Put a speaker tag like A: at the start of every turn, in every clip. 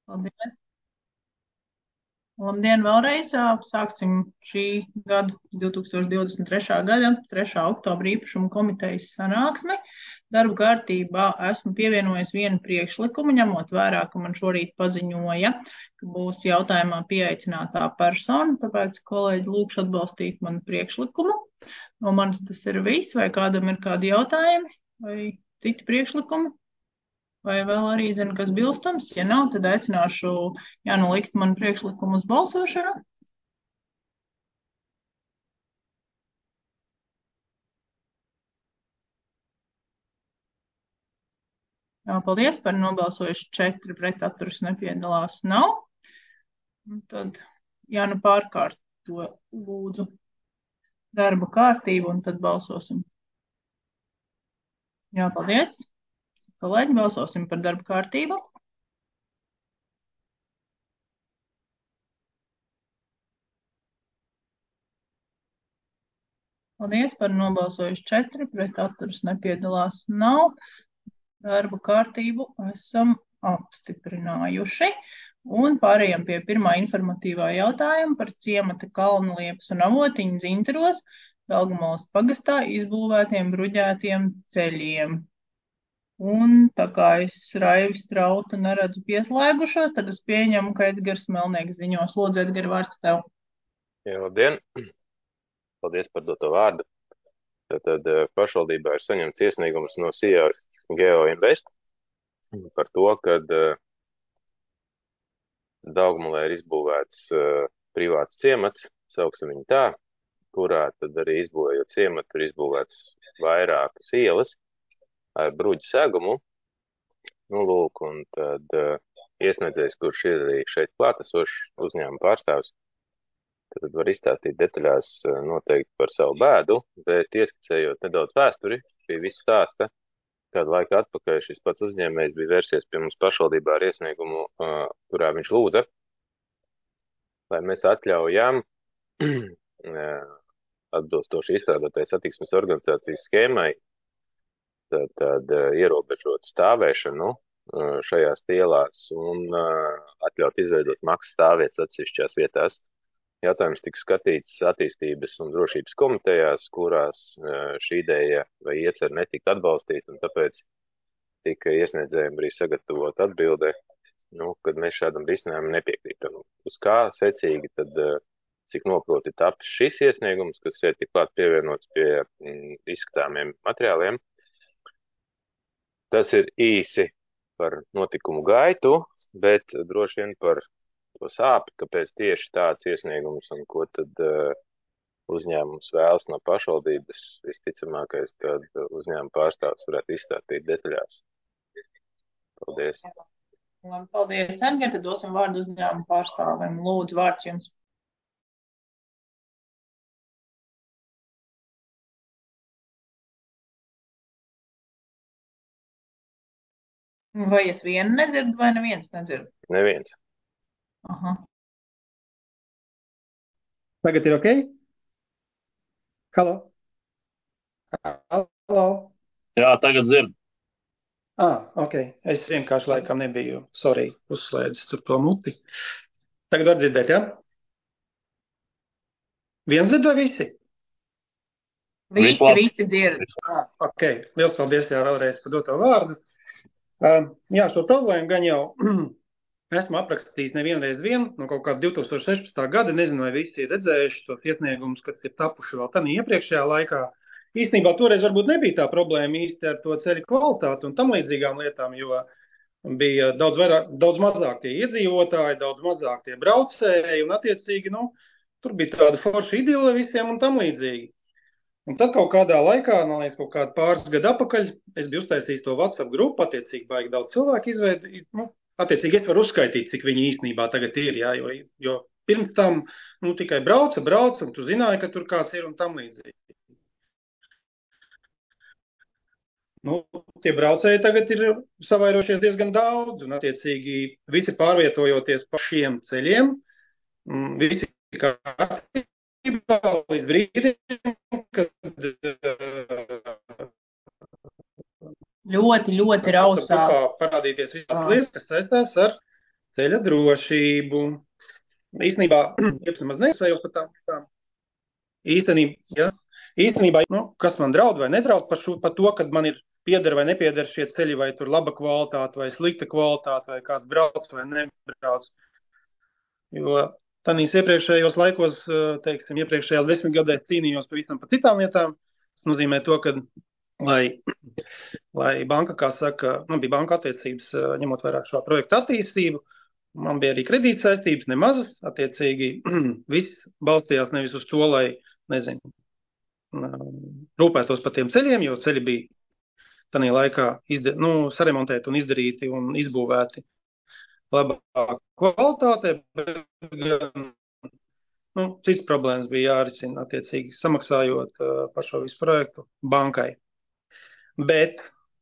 A: Paldies. Labdien vēlreiz. Sāksim šī gada 2023. gada 3. oktobra īpašuma komitejas sanāksmi. Darba kārtībā esmu pievienojis vienu priekšlikumu, ņemot vērā, ka man šorīt paziņoja, ka būs jautājumā pieaicinātā persona, tāpēc kolēģi lūkšu atbalstīt manu priekšlikumu. No manis tas ir viss, vai kādam ir kādi jautājumi vai citi priekšlikumi? Vai vēl arī zina, kas bilstams? Ja nav, tad aicināšu Jānu likt manu priekšlikumu uz balsošanu. Jā, paldies, par nobalsojuši 4 pret atturas nepiedalās nav. Un tad Jānu pārkārto lūdzu darba kārtību un tad balsosim. Jā, paldies. Kolēģi, balsosim par darba kārtību. Paldies, par nobalsojuši 4 pret atturas nepiedalās nav. Darba kārtību esam apstiprinājuši. Un pārējām pie pirmā informatīvā jautājuma par ciemata Kalnliepas un Avotiņu Dzintaros Daugavpils pagastā izbūvētiem bruģētiem ceļiem. Un tā kā es Raivis Trautu neredzu pieslēgušos, tad es pieņemu, ka Edgars Melnieks ziņos. Lūdzu, Edgar, vārds tev.
B: Jā, labdien! Paldies par doto vārdu. Tad pašvaldībā ir saņemts iesniegums no SIA Geoinvest par to, ka Daugavpilī ir izbūvēts privāts ciemats, sauksim viņu tā, kurā tad arī izbūvējot ciematu ir izbūvēts vairākas ielas ar bruģu segumu. Nu, lūk, un tad iesniedzējs, kurš ir arī šeit klātesošs uzņēmuma pārstāvs, tad var izstāstīt detaļās noteikti par savu bēdu, bet ieskicējot nedaudz vēsturi, pie visu stāsta, kādu laiku atpakaļ šis pats uzņēmējs bija vērsies pie mums pašvaldībā ar iesniegumu, kurā viņš lūdza, lai mēs atļaujam atbilstoši izstrādātai satiksmes organizācijas schēmai tad ierobežot stāvēšanu šajās ielās un atļaut izveidot maksas stāvvietas atsevišķās vietās. Jautājums tika skatīts attīstības un drošības komitejās, kurās šī ideja vai iecer netika atbalstīta, un tāpēc tika iesniedzējiem arī sagatavot atbilde, kad mēs šādam risinājumam nepiekrītam. Uz kā secīgi tad, cik noproti tapis šis iesniegums, kas šeit tik klāt pievienots pie izskatāmiem materiāliem. Tas ir īsi par notikumu gaitu, bet droši vien par to sāpi, kāpēc tieši tāds iesniegums un ko tad uzņēmums vēlas no pašvaldības, visticamākais, kad uzņēmuma pārstāvs varētu izstāstīt detaļās. Paldies.
A: Paldies, Edgar, tad dosim vārdu uzņēmuma pārstāvim. Lūdzu, vārds jums. Vai es vienu nedzirdu, vai neviens nedzird?
B: Neviens.
A: Aha.
C: Tagad ir ok? Halo? Halo?
D: Jā, tagad dzird.
C: Ok. Es vienkārši laikam nebiju, sorry, uzslēdzis tur to muti. Tagad var dzirdēt, ja? Viens dzird vai visi?
A: Visi dzird.
C: Ok. Liels paldies jā vēlreiz par doto vārdu. Jā, šo problēmu gan jau esmu aprakstījis nevienreiz no kaut kāda 2016. gada, nezinu, vai visi ir redzējuši tos iesniegumus, kas ir tapuši vēl tādā iepriekšējā laikā. Īstenībā toreiz varbūt nebija tā problēma īsti ar to ceļu kvalitāti un tam līdzīgām lietām, jo bija daudz mazāk tie iedzīvotāji, daudz mazāk tie braucēji un attiecīgi, tur bija tāda forša idila visiem un tam līdzīgi. Un tad kaut kādā laikā, man liekas, kaut kādu pāris gadu atpakaļ, es biju uztaisījis to WhatsApp grupu, attiecīgi baigi daudz cilvēku izveidot, attiecīgi es varu uzskaitīt, cik viņi īstenībā tagad ir, jā, jo pirms tam, tikai brauca, un tu zināji, ka tur kāds ir un tam līdzīgi. Tie braucēji tagad ir savairošies diezgan daudz, un attiecīgi visi pārvietojoties pa šiem ceļiem, visi kārtībā līdz brīdim, kad
A: ļoti rausā
C: parādīties visas lietas, kas saistās ar ceļa drošību. Īstenībā, nemaz nesajos par tām. Īstenībā, kas man draud vai nedraud par to, kad man ir pieder vai nepieder šie ceļi, vai tur laba kvalitāte, vai slikta kvalitāte, vai kāds brauc vai nebrauc. Jo tādīs iepriekšējos laikos, teiksim, iepriekšējās 10 gadēs cīnījos pavisam par citām lietām. Tas nozīmē to, ka, lai banka, kā saka, man bija banka attiecības, ņemot vērā šo projektu attīstību, man bija arī kredītsaistības nemazas, attiecīgi viss balstījās nevis uz to, lai, nezinu, rūpētos par tiem ceļiem, jo ceļi bija tādā laikā saremontēti un izdarīti un izbūvēti labā kvalitātē, bet cits problēmas bija jārisina, attiecīgi samaksājot par šo visu projektu bankai. Bet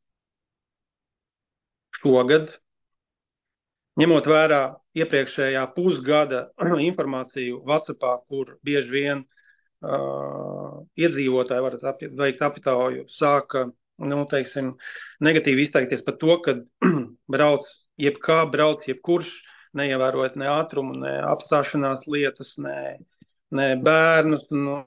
C: šogad, ņemot vērā iepriekšējā pusgada informāciju WhatsAppā, kur bieži vien iedzīvotāji varat veikt aptauju, sāka, teiksim, negatīvi izteikties par to, ka brauc jebkurš, neievērojot ne ātrumu, ne apstāšanās lietas, ne bērnus,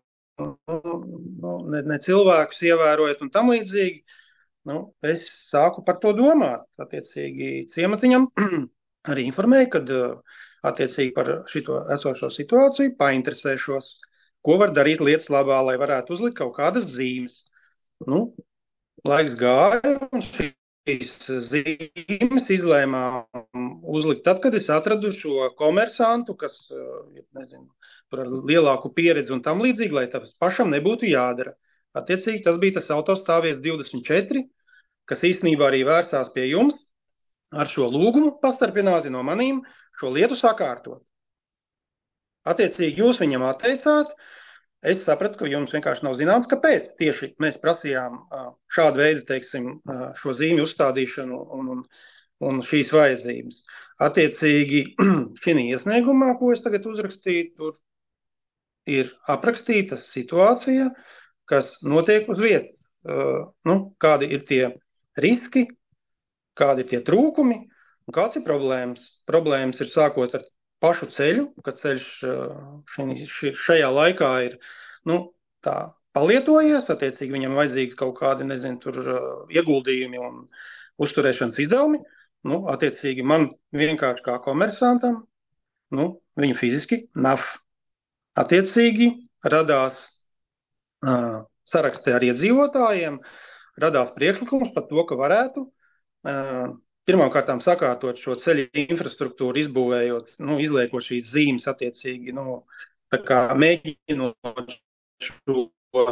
C: ne cilvēkus ievērojot un tam līdzīgi. Es sāku par to domāt. Attiecīgi ciematiņam arī informēju, kad attiecīgi par šito esošo situāciju painteresēšos, ko var darīt lietas labā, lai varētu uzlikt kaut kādas zīmes. Laiks gāja, un šīs zīmes izlēmām uzlikt tad, kad es atradu šo komersantu, kas, nezinu, tur ar lielāku pieredzi un tam līdzīgi, lai tas pašam nebūtu jādara. Attiecīgi, tas bija tas autostāvvietas 24, kas īstenībā arī vērsās pie jums ar šo lūgumu pastarpināti no manīm šo lietu sakārtot. Attiecīgi, jūs viņam atteicāt, es sapratu, ka jums vienkārši nav zināms, kāpēc tieši mēs prasījām šādu veidu, teiksim, šo zīmju uzstādīšanu un šīs vajadzības. Attiecīgi, šī iesniegumā, ko es tagad uzrakstīju, tur ir aprakstīta situācija, kas notiek uz vietas. Kādi ir tie riski, kādi ir tie trūkumi un kāds ir problēmas. Problēmas ir sākot ar pašu ceļu, ka ceļš šajā laikā ir tā palietojies, attiecīgi viņam vajadzīgs kaut kādi, nezinu, tur ieguldījumi un uzturēšanas izdevumi. Attiecīgi man vienkārši kā komersantam, viņu fiziski nav. Attiecīgi radās sarakstē ar iedzīvotājiem, radās priekšlikums par to, ka varētu pirmkārtām sakārtot šo ceļu infrastruktūru, izbūvējot, izliekot šīs zīmes attiecīgi, tā kā mēģinot šo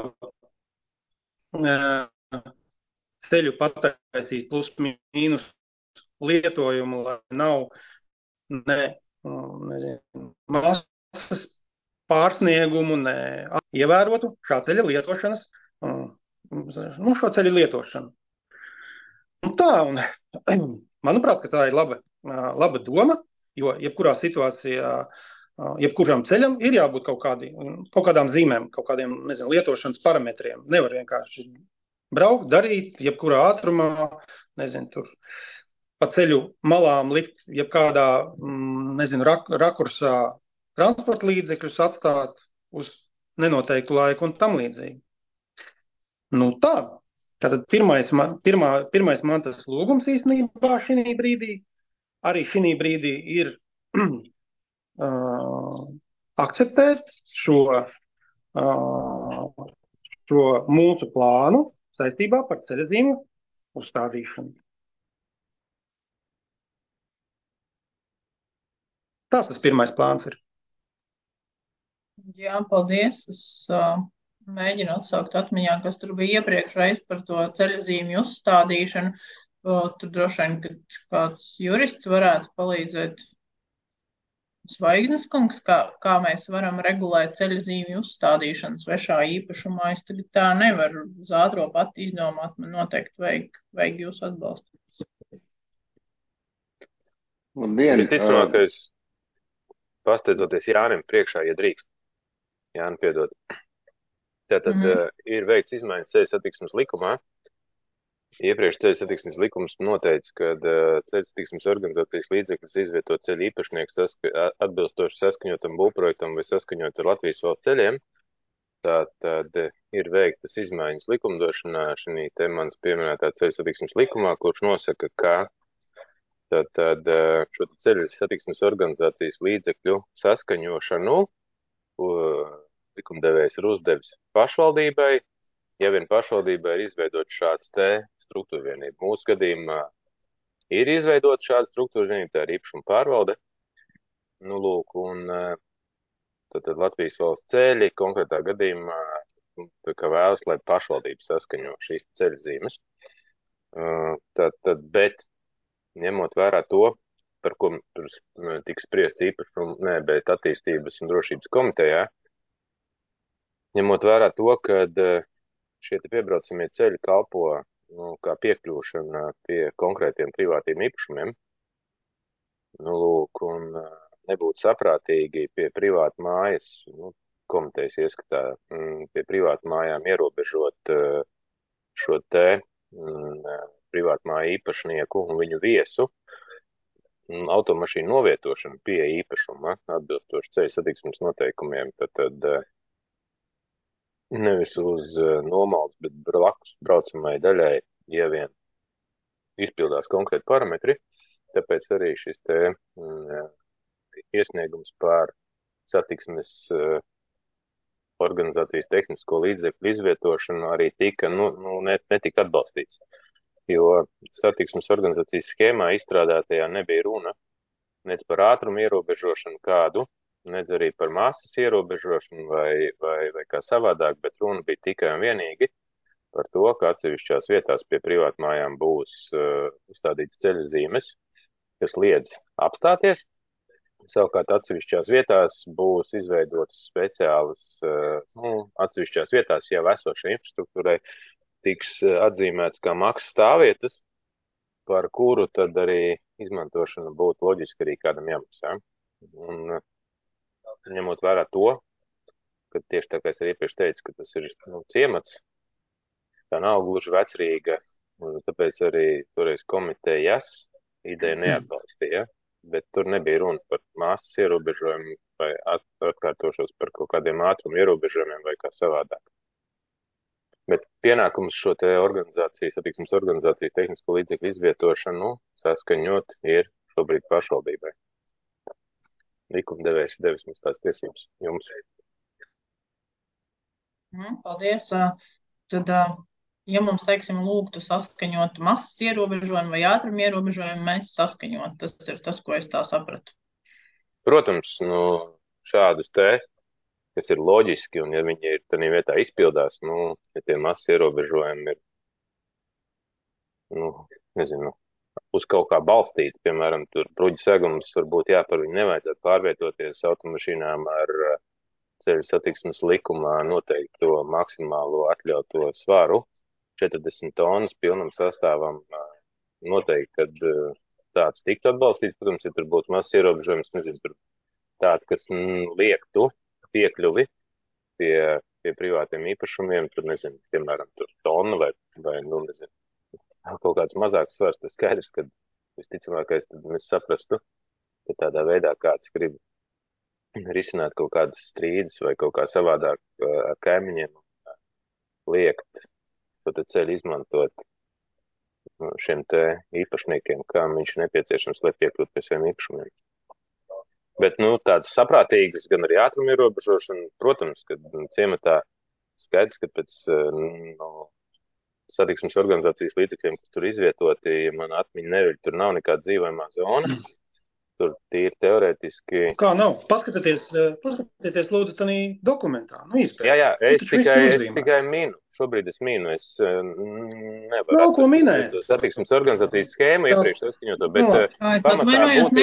C: ceļu pataisīt plus mīnus lietojumu, lai nav masas pārsniegumu, ievērotu šā ceļa lietošanas, šo ceļu lietošanu. Manuprāt, ka tā ir laba doma, jo jebkurā situācijā, jebkuram ceļam ir jābūt kaut kādām zīmēm, kaut kādiem, nezinu, lietošanas parametriem. Nevar vienkārši braukt, darīt, jebkurā ātrumā, nezinu, tur pa ceļu malām likt, jebkādā, nezinu, rakursā transporta līdzekļus atstāt uz nenoteiktu laiku un tam līdzīgi. Tā. Tātad pirmais man tas lūgums īstenībā šī brīdī, arī šī brīdī ir akceptēt šo mūsu plānu saistībā par ceļazīmju uzstādīšanu. Tas pirmais plāns ir.
A: Jā, paldies. Es mēģinu atsaukt atmiņā, kas tur bija iepriekšreiz par to ceļazīmju uzstādīšanu. Tur droši vien, ka kāds jurists varētu palīdzēt. Zvaigznes kungs, kā mēs varam regulēt ceļazīmju uzstādīšanu svešā īpašumā. Es tagad tā nevaru uz ātro pati izdomāt, man noteikti vajag jūs atbalstu.
B: Visticamākais, pasteidzoties Jānim priekšā, ja drīkst. Jāni, piedod. Tātad ir veikts izmaiņas ceļu satiksmes likumā, Iepriekš ceļu satiksmes likums noteica, ka ceļu satiksmes organizācijas līdzekļus izvieto ceļu īpašnieks atbilstoši saskaņotam būvprojektam vai saskaņot ar Latvijas valsts ceļiem. Tātad ir veiktas izmaiņas likumdošanā šī te mans pieminētā ceļu satiksmes likumā, kurš nosaka, ka tātad šo ceļu satiksmes organizācijas līdzekļu saskaņošanu likumdevējs ir uzdevis pašvaldībai, ja vien pašvaldībai ir izveidot šāds te struktūra vienība. Mūsu gadījumā ir izveidot šādu struktūra vienību, tā ir īpašuma pārvalde. Nu, lūk, un tad Latvijas valsts ceļi konkrētā gadījumā tā kā vēlas, lai pašvaldība saskaņo šīs ceļu zīmes. Bet ņemot vērā to, par ko tiks spriests bet attīstības un drošības komitejā, ņemot vērā to, ka šie te piebraucamie ceļi kalpo kā piekļūšana pie konkrētiem privātiem īpašumiem, nu, lūk, un nebūtu saprātīgi pie privātu mājas, komitejas ieskatā, pie privātu mājām ierobežot šo te privātu māju īpašnieku un viņu viesu automašīnu novietošanu pie īpašuma atbilstoši ceļu satiksmes noteikumiem, tad nevis uz nomaldes, bet blakus braucamai daļai, ja vien izpildās konkrēti parametri, tāpēc arī šis te iesniegums par satiksmes organizācijas tehnisko līdzekļu izvietošanu arī tika, netika atbalstīts, jo satiksmes organizācijas schēmā izstrādātajā nebija runa nec par ātrumu ierobežošanu kādu, nedz arī par masas ierobežošanu vai kā savādāk, bet runa bija tikai un vienīgi par to, ka atsevišķās vietās pie privātmājām būs uzstādītas ceļa zīmes, kas liedz apstāties. Savukārt atsevišķās vietās būs izveidotas speciālas, atsevišķās vietās jau esošai infrastruktūrai tiks atzīmēts kā maksas stāvvietas, par kuru tad arī izmantošana būtu loģiski arī kādam jāmaksā. Un ņemot vērā to, ka tieši tā kā es arī iepriekš teicu, ka tas ir ciemats, tā nav gluži vecrīga, un tāpēc arī toreiz komitejas ideja neatbalstīja, bet tur nebija runa par masas ierobežojumu vai atkārtošos par kaut kādiem ātrumu ierobežojumiem vai kā savādāk. Bet pienākums šo te satiksmes organizācijas tehnisko līdzekļu izvietošanu saskaņot ir šobrīd pašvaldībai. Likumdevējs devis mums tās tiesības. Jums.
A: Paldies. Tad, ja mums, teiksim, lūgtu saskaņot masas ierobežojumu vai ātrumu ierobežojumu, mēs saskaņot. Tas ir tas, ko es tā sapratu.
B: Protams, šādus te, kas ir loģiski, un ja viņi ir tādā vietā izpildās, ja tie masas ierobežojumi ir, nezinu, uz kaut kā balstīti, piemēram, tur bruģi segums varbūt par viņu nevajadzētu pārvietoties automašīnām ar ceļu satiksmes likumā noteikto maksimālo atļauto svaru, 40 tonnas pilnam sastāvam noteikti, kad tāds tiktu atbalstīts, protams, ja tur būtu mazs ierobežojums, nezinu, tur tāds, kas liektu piekļuvi pie privātiem īpašumiem, tur, nezinu, piemēram, tur tonna vai nezinu, kaut kāds mazāks svars, tas skaidrs, ka visticamākais tad mēs saprastu, ka tādā veidā kāds grib risināt kaut kādas strīdus vai kaut kā savādāk ar kaimiņiem liekt to te ceļu izmantot šiem te īpašniekiem, kā viņš ir nepieciešams, lai piekļūt pie saviem īpašumiem. Bet, tādas saprātīgas, gan arī ātruma ierobežošana, protams, ka ciematā skaidrs, ka pēc satiksmes organizācijas līdzekļiem, kas tur izvietoti, ja man atmiņa neviļ, tur nav nekāda dzīvojamā zona. Tur tīri teorētiski.
C: Kā nav? Paskatieties lūdzu tādā dokumentā.
B: Jā, es tikai minu. Šobrīd es minu. Es nevaru.
C: Nav ko minēt.
B: Satiksmes organizācijas schēmu iepriekš saskaņoto, bet
A: pamatā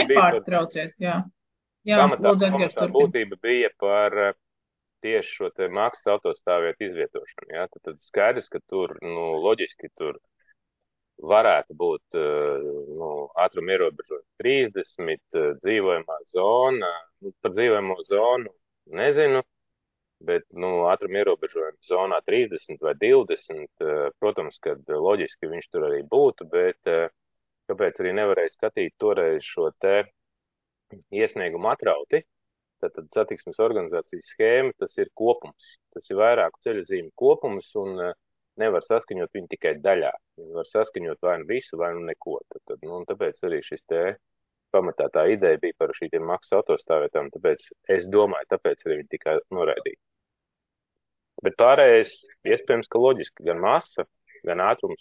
B: būtība bija par tieši šo te maksas autostāvvietu izvietošanu. Ja? Tad skaidrs, ka tur, loģiski tur varētu būt ātruma ierobežojumi 30, dzīvojamā zona. Par dzīvojamo zonu nezinu, Bet, ātruma ierobežojums zonā 30 vai 20, protams, kad loģiski viņš tur arī būtu, bet kāpēc arī nevarēja skatīt toreiz šo te iesniegumu atrauti? Tad satiksmes organizācijas schēma, tas ir kopums. Tas ir vairāku ceļazīmu kopums un nevar saskaņot viņu tikai daļā. Viņi var saskaņot vai nu visu, vai nu neko. Tāpēc arī šis te pamatā tā ideja bija par šīm maksas autostāvvietām. Tāpēc es domāju, tāpēc arī viņi tikai noraidīja. Bet pārējais, iespējams, ka loģiski gan masa, gan ātrums.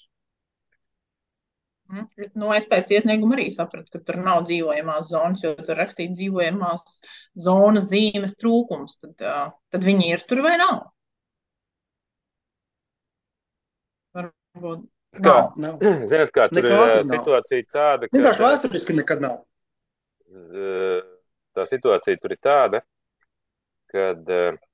A: Es pēc iesnieguma arī sapratu, ka tur nav dzīvojamās zonas, jo tur rakstīt dzīvojamās zonas zīmes trūkums. Tad viņi ir tur vai nav? Varbūt
C: Nav.
B: Zināt, kā tur ir situācija tāda, ka...
C: Vienkārši vēsturiski nekad nav.
B: Tā situācija tur ir tāda, kad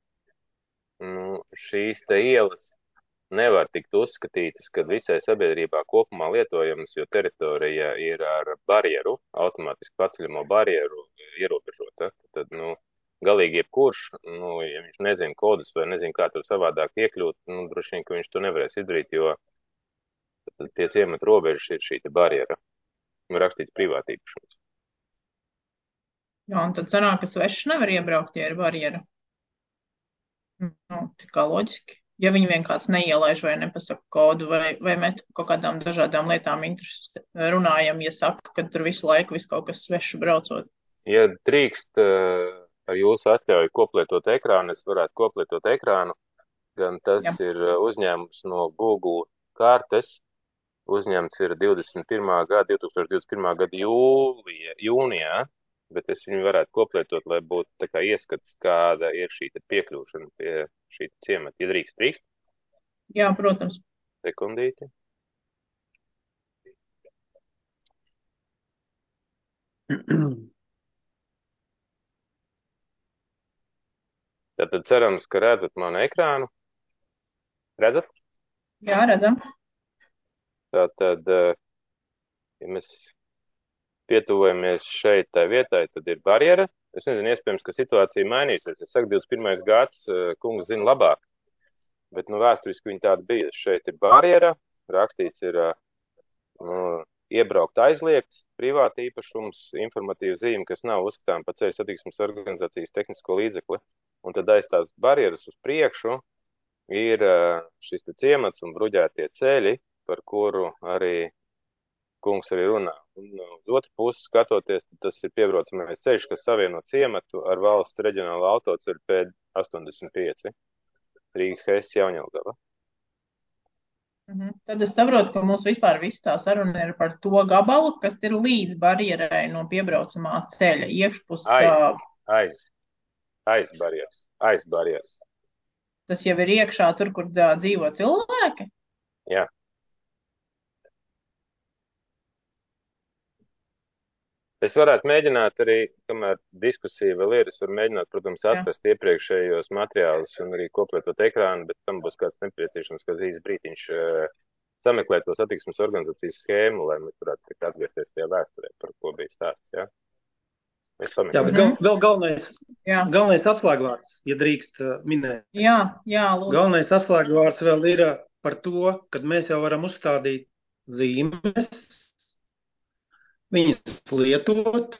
B: šīs te ielas nevar tikt uzskatītas, kad visai sabiedrībā kopumā lietojamas, jo teritorija ir ar barjeru, automātiski paceļamo barjeru ierobežota. Tad, galīgi jebkurš, ja viņš nezina kodus vai nezina, kā tur savādāk iekļūt, droši vien, ka viņš to nevarēs izdarīt, jo pie ciemata robežas ir šī te barjera. Rakstīts privātīpašums.
A: Jā, un tad sanāk, ka svešs nevar iebraukt, ja ir barjera. Tā kā loģiski. Ja viņi vienkārši neielaiž vai nepasaka kodu, vai mēs kaut kādām dažādām lietām runājam, ja saka, ka tur visu laiku kaut kas svešs braucot.
B: Ja drīkst ar jūsu atļauju koplietot ekrānu, es varētu koplietot ekrānu, gan tas ir uzņēmums no Google kartes, uzņemts ir 2021. gada jūnijā, bet es viņu varētu koplietot, lai būtu tā kā ieskats, kāda ir šī piekļūšana pie šī ciemata. Ja drīkst?
A: Jā, protams.
B: Sekundīti. Tātad cerams, ka redzat manu ekrānu. Redzat?
A: Jā, redzam.
B: Tātad, ja mēs pietuvojamies šeit tā vietai, tad ir barjera. Es nezinu, iespējams, ka situācija mainīsies. Es saku, 21. gads, kungs zina labāk, bet vēsturiski viņa tāda bija. Šeit ir barjera, rakstīts ir iebraukt aizliegts, privāta īpašums, informatīva zīme, kas nav uzskatām par ceļu satiksmes organizācijas tehnisko līdzekli. Un tad aiz tās barjeras uz priekšu ir šis te ciemats un bruģētie ceļi, par kuru arī kungs arī runā. Un uz otru pusi skatoties, tas ir piebraucamais ceļš, kas savieno ciematu ar valsts reģionālo autoceļu P85, Rīgas Hēs Jaunjelgava.
A: Tad es saprotu, ka mums vispār viss tā saruna ir par to gabalu, kas ir līdz barjerai no piebraucamā ceļa, iekšpus.
B: Aiz barjeras.
A: Tas jau ir iekšā tur, kur dzīvo cilvēki?
B: Jā. Es varētu mēģināt arī, kamēr diskusija vēl ir, es varu mēģināt, protams, atrast iepriekšējos materiālus un arī koplietot ekrānu, bet tam būs kāds nepieciešams, kāds īsts brītiņš sameklēt to satiksmes organizācijas schēmu, lai mēs varētu atgriezties tajā vēsturē, par ko bija stāsts, jā?
C: Jā, bet vēl galvenais atslēgvārds, ja drīkst minēt.
A: Jā, lūdzu.
C: Galvenais atslēgvārds vēl ir par to, kad mēs jau varam uzstādīt zīmes, viņas lietot,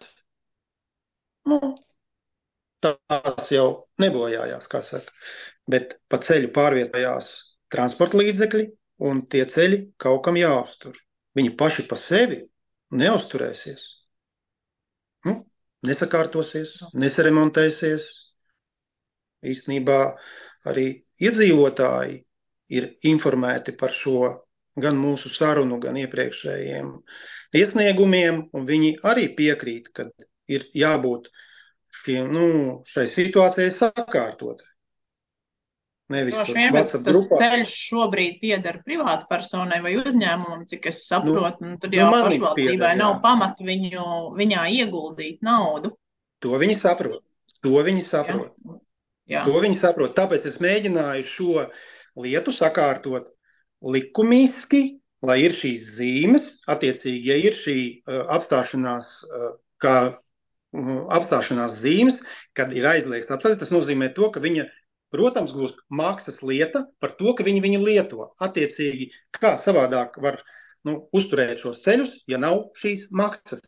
C: tās jau nebojājās, kā saka, bet pa ceļu pārvietojās transporta līdzekļi, un tie ceļi kaut kam jāuztur. Viņi paši pa sevi neuzturēsies, nesakārtosies, nesaremontēsies. Īstenībā arī iedzīvotāji ir informēti par šo gan mūsu sarunu, gan iepriekšējiem iesniegumiem, un viņi arī piekrīt, ka ir jābūt šai situācijai sakārtotai. Nevis WhatsApp grupā.
A: Tas ceļš šobrīd pieder privāta personai vai uzņēmumam, cik es saprotu, tad jau pašvaldībai nav pamata viņā ieguldīt naudu.
C: To viņi saprot.
A: Jā.
C: To viņi saprot. Tāpēc es mēģināju šo lietu sakārtot likumiski, lai ir šīs zīmes, attiecīgi, ja ir šī apstāšanās zīmes, kad ir aizliegts apstāties, tas nozīmē to, ka viņa protams, būs maksas lieta par to, ka viņi viņu lieto. Attiecīgi, kā savādāk var uzturēt šos ceļus, ja nav šīs maksas.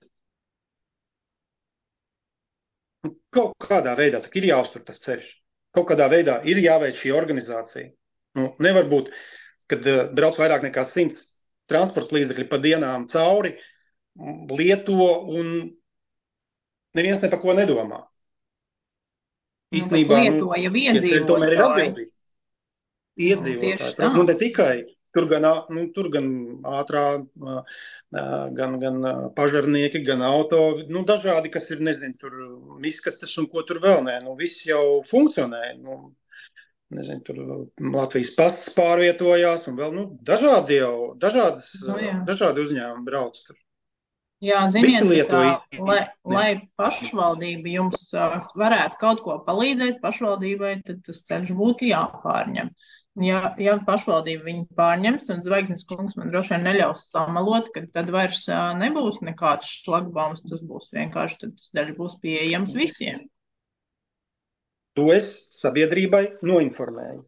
C: Kaut kādā veidā tak ir jāuztur tas ceļš. Kaut kādā veidā ir jāveic šī organizācija. Nevar būt, kad brauc vairāk nekā 100 transporta līdzekļi pa dienām cauri, lieto un neviens ne par ko nedomā.
A: Īstenībā, lietoja iedzīvotāji.
C: Tomēr ir atbildīgi. Iedzīvotāji. Ne tikai, tur gan ātrā, gan pažarnieki, gan auto, dažādi, kas ir, nezinu, tur miskastes un ko tur vēl nē. Viss jau funkcionē. Nezinu, tur Latvijas pasts pārvietojās un vēl, dažādi uzņēmumi brauc tur.
A: Jā, ziniet, lai pašvaldība jums varētu kaut ko palīdzēt pašvaldībai, tad tas ceļš būtu jāpārņem. Ja pašvaldība viņu pārņems, un Zvaigznes kungs man droši vien neļaus samalot, ka tad vairs nebūs nekāds šlagbaums, tas būs vienkārši, tad tas ceļš būs pieejams visiem.
C: To es sabiedrībai noinformēju.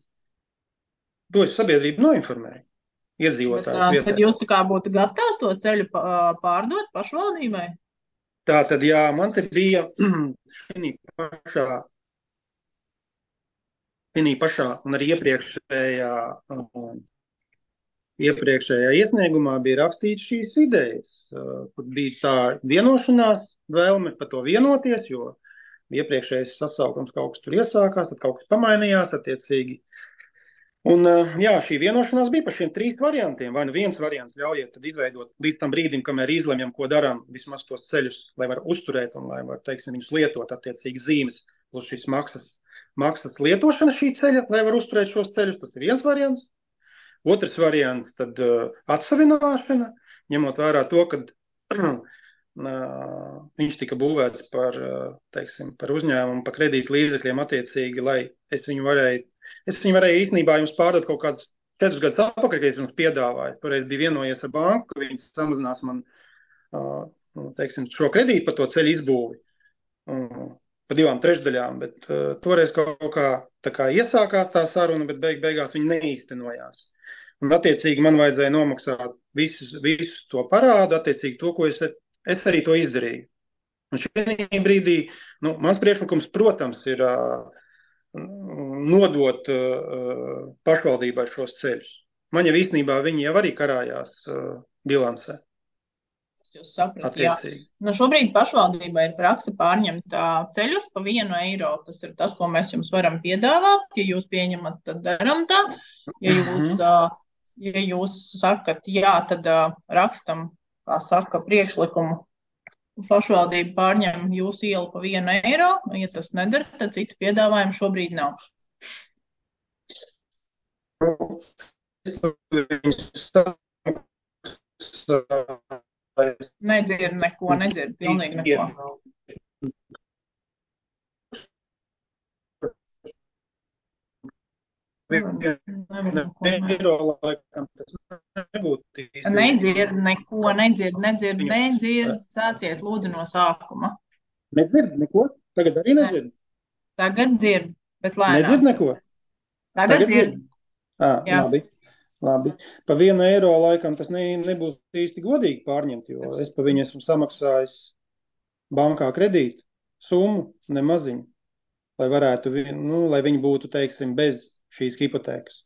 C: Iedzīvotājus.
A: Tad jūs tā kā būtu gatavs to ceļu pārdot pašvaldībai?
C: Tā tad, jā, man te bija šī pašā un arī iepriekšējā iesniegumā bija rakstīts šīs idejas, kur bija tā vienošanās vēlme par to vienoties, jo iepriekšējais sasaukums kaut kas tur iesākās, tad kaut kas pamainījās attiecīgi. Un, jā, šī vienošanās bija par šiem 3 variantiem. Vai viens variants ļaujiet tad izveidot līdz tam brīdim, kamēr izlemjam, ko darām, vismaz tos ceļus, lai var uzturēt un lai var, teiksim, viņus lietot attiecīgi zīmes uz šīs maksas lietošana šī ceļa, lai var uzturēt šos ceļus. Tas ir viens variants. Otrs variants tad atsavināšana, ņemot vērā to, ka viņš tika būvēts par uzņēmumu, par kredīt līdzekļiem attiecīgi, lai es viņu varēju īstenībā jums pārdot kaut kādus 4 gadus atpakaļ, kad es jums piedāvāju. Toreiz bija vienojies ar banku, ka viņi samazinās man, šo kredītu par to ceļu izbūvi pa 2/3, bet toreiz kaut kā tā kā iesākās tā saruna, bet beigās viņi neīstenojās. Un attiecīgi man vajadzēja nomaksāt visu to parādu, attiecīgi to, ko es arī to izdarīju. Un šī brīdī, mans priekšlikums, protams, ir nodot pašvaldībai šos ceļus. Man jau īstenībā viņi jau arī karājās bilansē.
A: Jūs sapratu, jā. Šobrīd pašvaldībai ir praksa pārņemt ceļus pa 1 eiro. Tas ir tas, ko mēs jums varam piedāvāt. Ja jūs pieņemat, tad daram tā. Ja jūs sakat, jā, tad rakstam, kā saka, priekšlikumu. Pašvaldība pārņem jūsu ielu pa 1 eiro. Ja tas nedara, tad citu piedāvājumu šobrīd nav. Nedzird neko, pilnīgi neko. Nedzird. Sāciet lūdzu no sākuma.
C: Nedzird neko? Tagad arī nedzird?
A: Tagad dzird, bet lēnāk.
C: Nedzird neko?
A: Tagad dzird.
C: Labi. Pa 1 eiro laikam tas nebūs īsti godīgi pārņemt, jo es pa viņu esmu samaksājis bankā kredītu summu nemaziņu, lai varētu, lai viņi būtu, teiksim, bez šīs hipotēkas.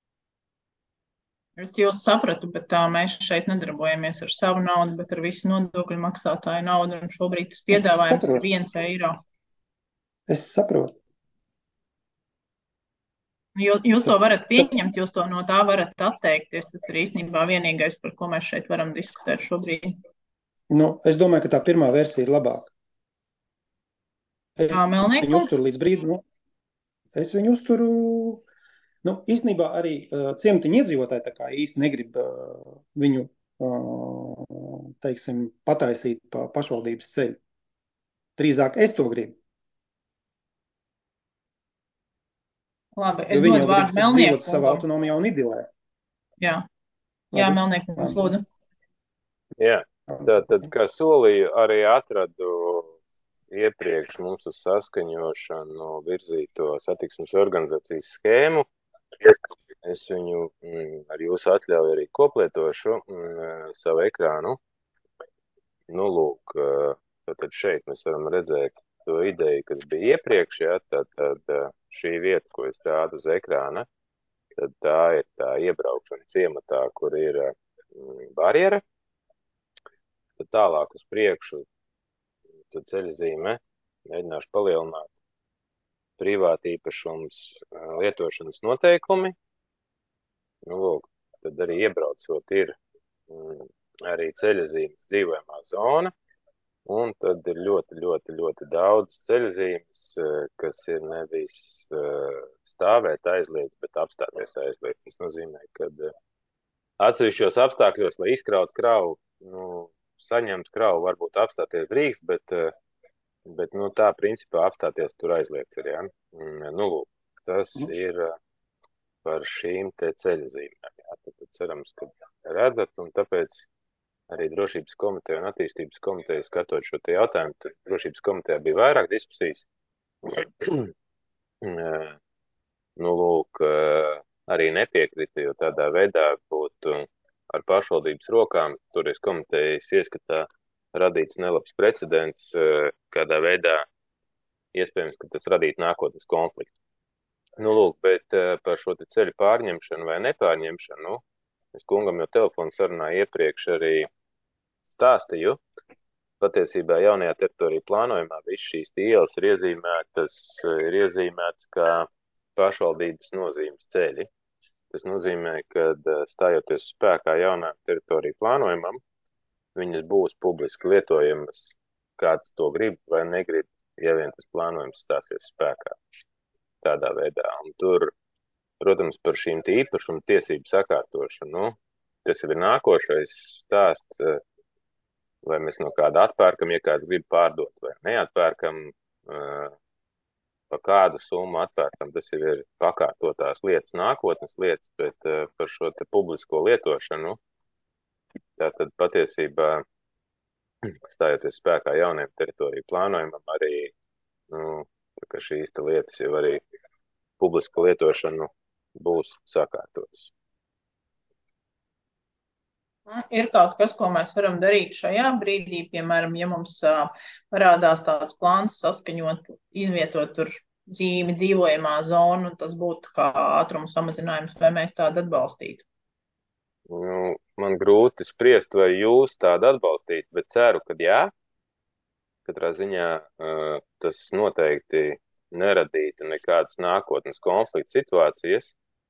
A: Es jūs sapratu, bet mēs šeit nedarbojamies ar savu naudu, bet ar visu nodokļu maksātāju naudu, un šobrīd tas piedāvājums ir 1 eiro.
C: Es saprotu.
A: Jūs to varat pieņemt, jūs to no tā varat atteikties. Tas ir īstenībā vienīgais, par ko mēs šeit varam diskutēt šobrīd.
C: Es domāju, ka tā pirmā versija ir labāka.
A: Melnieks?
C: Viņu uzturu līdz brīdim. Es viņu uzturu, īstenībā arī ciematiņu iedzīvotāji tā kā īsti negrib viņu, teiksim, pataisīt pa pašvaldības ceļu. Drīzāk es to gribu.
A: Labi, es dodu vārdu Melnieku.
C: Savā autonomijā un idilē.
A: Jā, Melnieku mums lūdzu.
B: Jā, tad, kā solīju, arī atradu iepriekš mums uz saskaņošanu virzīto satiksmes organizācijas schēmu. Es viņu ar jūsu atļauju arī koplietošu savu ekrānu. Nu, lūk, tad šeit mēs varam redzēt to ideju, kas bija iepriekš, ja, tad šī vieta, ko es rādu uz ekrāna, tad tā ir tā iebraukšana ciematā, kur ir barjera. Tad tālāk uz priekšu, tad ceļzīme, mēģināšu palielināt privātīpašums lietošanas noteikumi. Nu, lūk, tad arī iebraucot ir arī ceļzīmes dzīvojamā zona, un tad ir ļoti, ļoti, ļoti daudz ceļzīmes, kas ir nevis stāvēt aizliegts, bet apstāties aizliegts. Tas nozīmē, ka atsevišķos apstākļos, lai izkrautu kravu, saņemt kravu, varbūt apstāties drīkst, bet tā principā apstāties tur aizliegts ir, ja? Nu, lūk, tas ir par šīm te ceļzīmēm, ja? Tad cerams, ka redzat, un tāpēc arī Drošības komiteja un attīstības komiteja skatot šo te jautājumu, tad Drošības komitejā bija vairāk diskusijas. Nu, lūk, arī nepiekrita, jo tādā veidā būtu ar pašvaldības rokām, toreiz komitejas ieskatā radīts nelabs precedents, kādā veidā iespējams, ka tas radītu nākotnes konfliktu. Nu, lūk, bet par šo te ceļu pārņemšanu vai nepārņemšanu, es kungam jau telefonu sarunā iepriekš arī stāstīju. Patiesībā jaunajā teritoriju plānojumā viss šīs ielas ir iezīmētas kā pašvaldības nozīmes ceļi. Tas nozīmē, ka stājoties spēkā jaunajā teritoriju plānojumam, viņas būs publiski lietojamas, kāds to grib vai negrib, ja vien tas plānojums stāsies spēkā tādā veidā. Un tur, protams, par šīm īpašumu tiesību sakārtošanu, tas jau ir nākošais stāsts, vai mēs no kāda atpērkam, ja kāds grib pārdot, vai neatpērkam, pa kādu summu atpērkam, tas jau ir pakārtotās lietas, nākotnes lietas, bet par šo te publisko lietošanu, tātad patiesībā stājoties spēkā jauniem teritoriju plānojumam, arī tā kā šīs te lietas jau arī publisku lietošanu būs sakārtotas.
A: Ir kaut kas, ko mēs varam darīt šajā brīdī, piemēram, ja mums parādās tāds plāns saskaņot, izvietot tur zīmi dzīvojamā zonu, un tas būtu kā ātruma samazinājums, vai mēs tādu atbalstītu?
B: Man grūti spriest, vai jūs tādu atbalstītu, bet ceru, ka jā. Katrā ziņā tas noteikti neradītu nekādas nākotnes konflikta situācijas.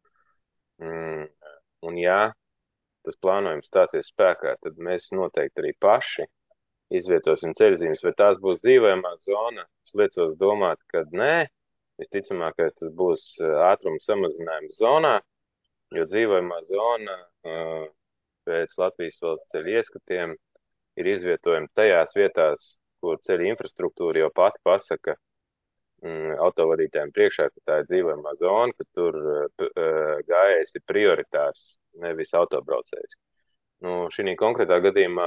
B: Un jā, tas plānojums stāsies spēkā, tad mēs noteikti arī paši izvietosim ceļzīmes, vai tās būs dzīvojamā zona. Es liecos domāt, ka nē, visticamākais tas būs ātruma samazinājuma zonā, jo dzīvojamā zona pēc Latvijas valsts ceļu ieskatiem ir izvietojama tajās vietās, kur ceļu infrastruktūra jau pati pasaka autovadītājiem priekšā, ka tā ir dzīvojamā zona, ka tur gājējs ir prioritārs, nevis autobraucējs. Šī konkrētā gadījumā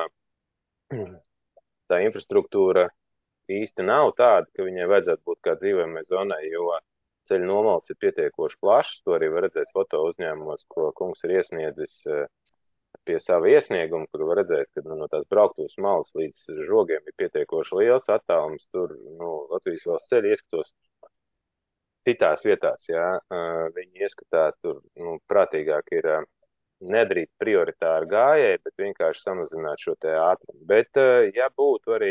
B: tā infrastruktūra īsti nav tāda, ka viņai vajadzētu būt kā dzīvojamai zonai, jo ceļu nomals ir pietiekoši plašs, to arī var redzēt foto uzņēmumos, ko kungs ir iesniedzis pie sava iesnieguma, kur var redzēt, ka no tās brauktuvas malas līdz žogiem ir pietiekoši liels attālums. Tur Latvijas valsts ceļu ieskatos citās vietās, jā, viņi ieskatā tur prātīgāk ir nedarīt prioritāru gājēji, bet vienkārši samazināt šo te ātrumu. Bet, ja būtu arī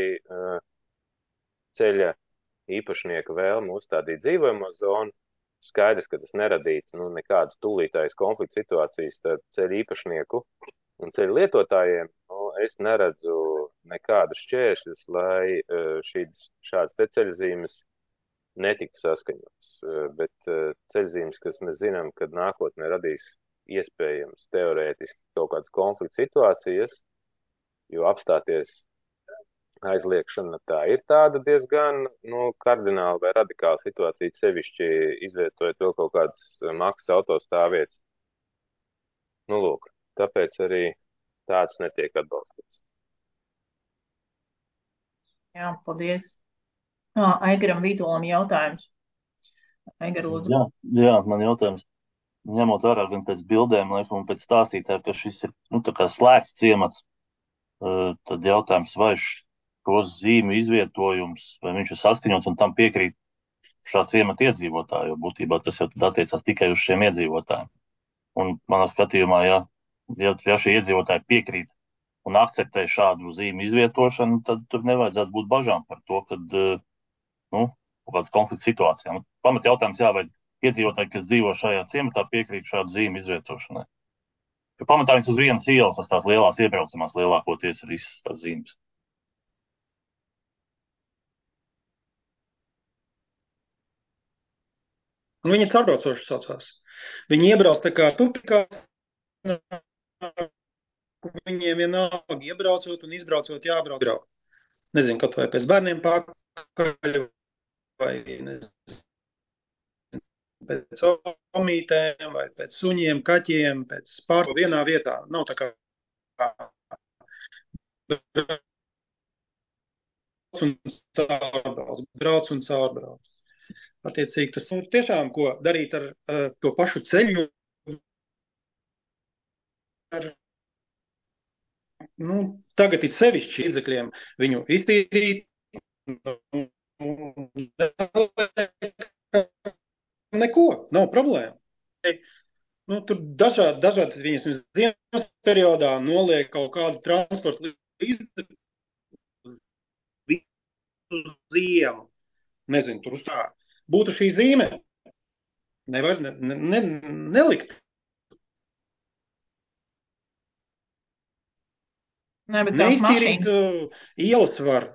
B: ceļa īpašnieka vēlme uzstādīt dzīvojamo zonu, skaidrs, ka tas neradītu nekādas tūlītājas konflikta situācijas starp ceļa īpašnieku un ceļa lietotājiem. Es neredzu nekādas šķēršļus, lai šādas te ceļzīmes netiktu saskaņotas. Bet ceļzīmes, kas mēs zinām, kad nākotnē radīs iespējams teorētiski kaut kādas konflikta situācijas, jo apstāties aizliekšana tā ir tāda diezgan kardināla vai radikāla situācija, sevišķi izvietojot vēl kaut kādas maksas autostāvvietas. Lūk, tāpēc arī tāds netiek atbalstīts.
A: Jā, paldies. Aigaram Vītolam jautājums. Aigar, lūdzu.
D: Jā, man jautājums. Ņemot vērā gan pēc bildēm, laikam, un pēc stāstītāja, ka šis ir, tā kā slēgts ciemats, tad jautājums, vai šo zīmju izvietojums, vai viņš ir saskaņots un tam piekrīt šā ciemata iedzīvotāji, jo būtībā tas jau tad attiecās tikai uz šiem iedzīvotājiem. Un manā skatījumā, ja šie iedzīvotāji piekrīt un akceptē šādu zīmju izvietošanu, tad tur nevajadzētu būt bažām par to, kad, kaut kādas konflikta situācijām. Pamat jautājums, vai iedzīvotāji, kas dzīvo šajā ciematā, piekrīt šādu zīmju izvietošanai. Jo pamatā viņas uz vienas ielas, tās lielās iebraucamās lielākoties ir visas tās zīmes.
C: Un viņi caurbraucoši saucās. Viņi iebrauc tā kā tupikā, viņiem vienalga iebraucot un izbraucot jābrauc. Nezinu, kaut vai pēc bērniem pakaļ, vai nezinu, pēc omītēm, vai pēc suņiem, kaķiem, pēc pārko vienā vietā. Nav tā kā brauc un caurbrauc. Attiecīgi, tas ir tiešām, ko darīt ar to pašu ceļu. Tagad ir sevišķi līdzekļiem viņu iztīrīt. Neko, nav problēma. Tur dažādi viņas ziemas periodā noliek kaut kādu transportu līdzekļu ziemu. Nezinu, tur uz tā. Būtu šī zīme, nevar nelikt. Neiztīrīt ielas var.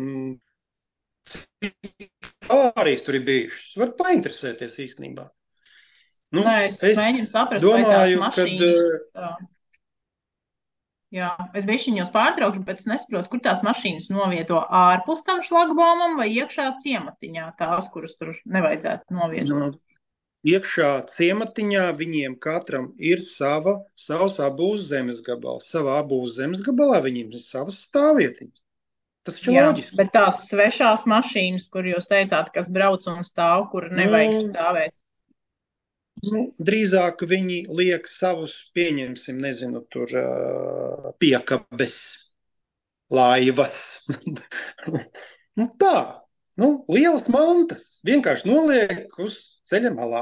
C: Avārijas tur ir bijušas. Var painteresēties īstenībā.
A: Es mēģinu saprast,
C: domāju,
A: vai tās mašīnas... Jā, es bišķiņ jūs pārtraukšu, bet es nesaprotu, kur tās mašīnas novieto ārpus tam šlagbaumam vai iekšā ciematiņā, tās, kuras tur nevajadzētu novietot.
C: Iekšā ciematiņā viņiem katram ir savs abūs zemes gabals. Savā abūs zemes gabalā viņiem ir savas stāvvietiņas. Tas ir loģiski.
A: Bet tās svešās mašīnas, kur jūs teicāt, kas brauc un stāv, kur nevajag stāvēt.
C: Drīzāk viņi liek savus, pieņemsim, nezinu, tur piekabes, laivas. Tā, lielas mantas. Vienkārši noliek uz ceļa malā.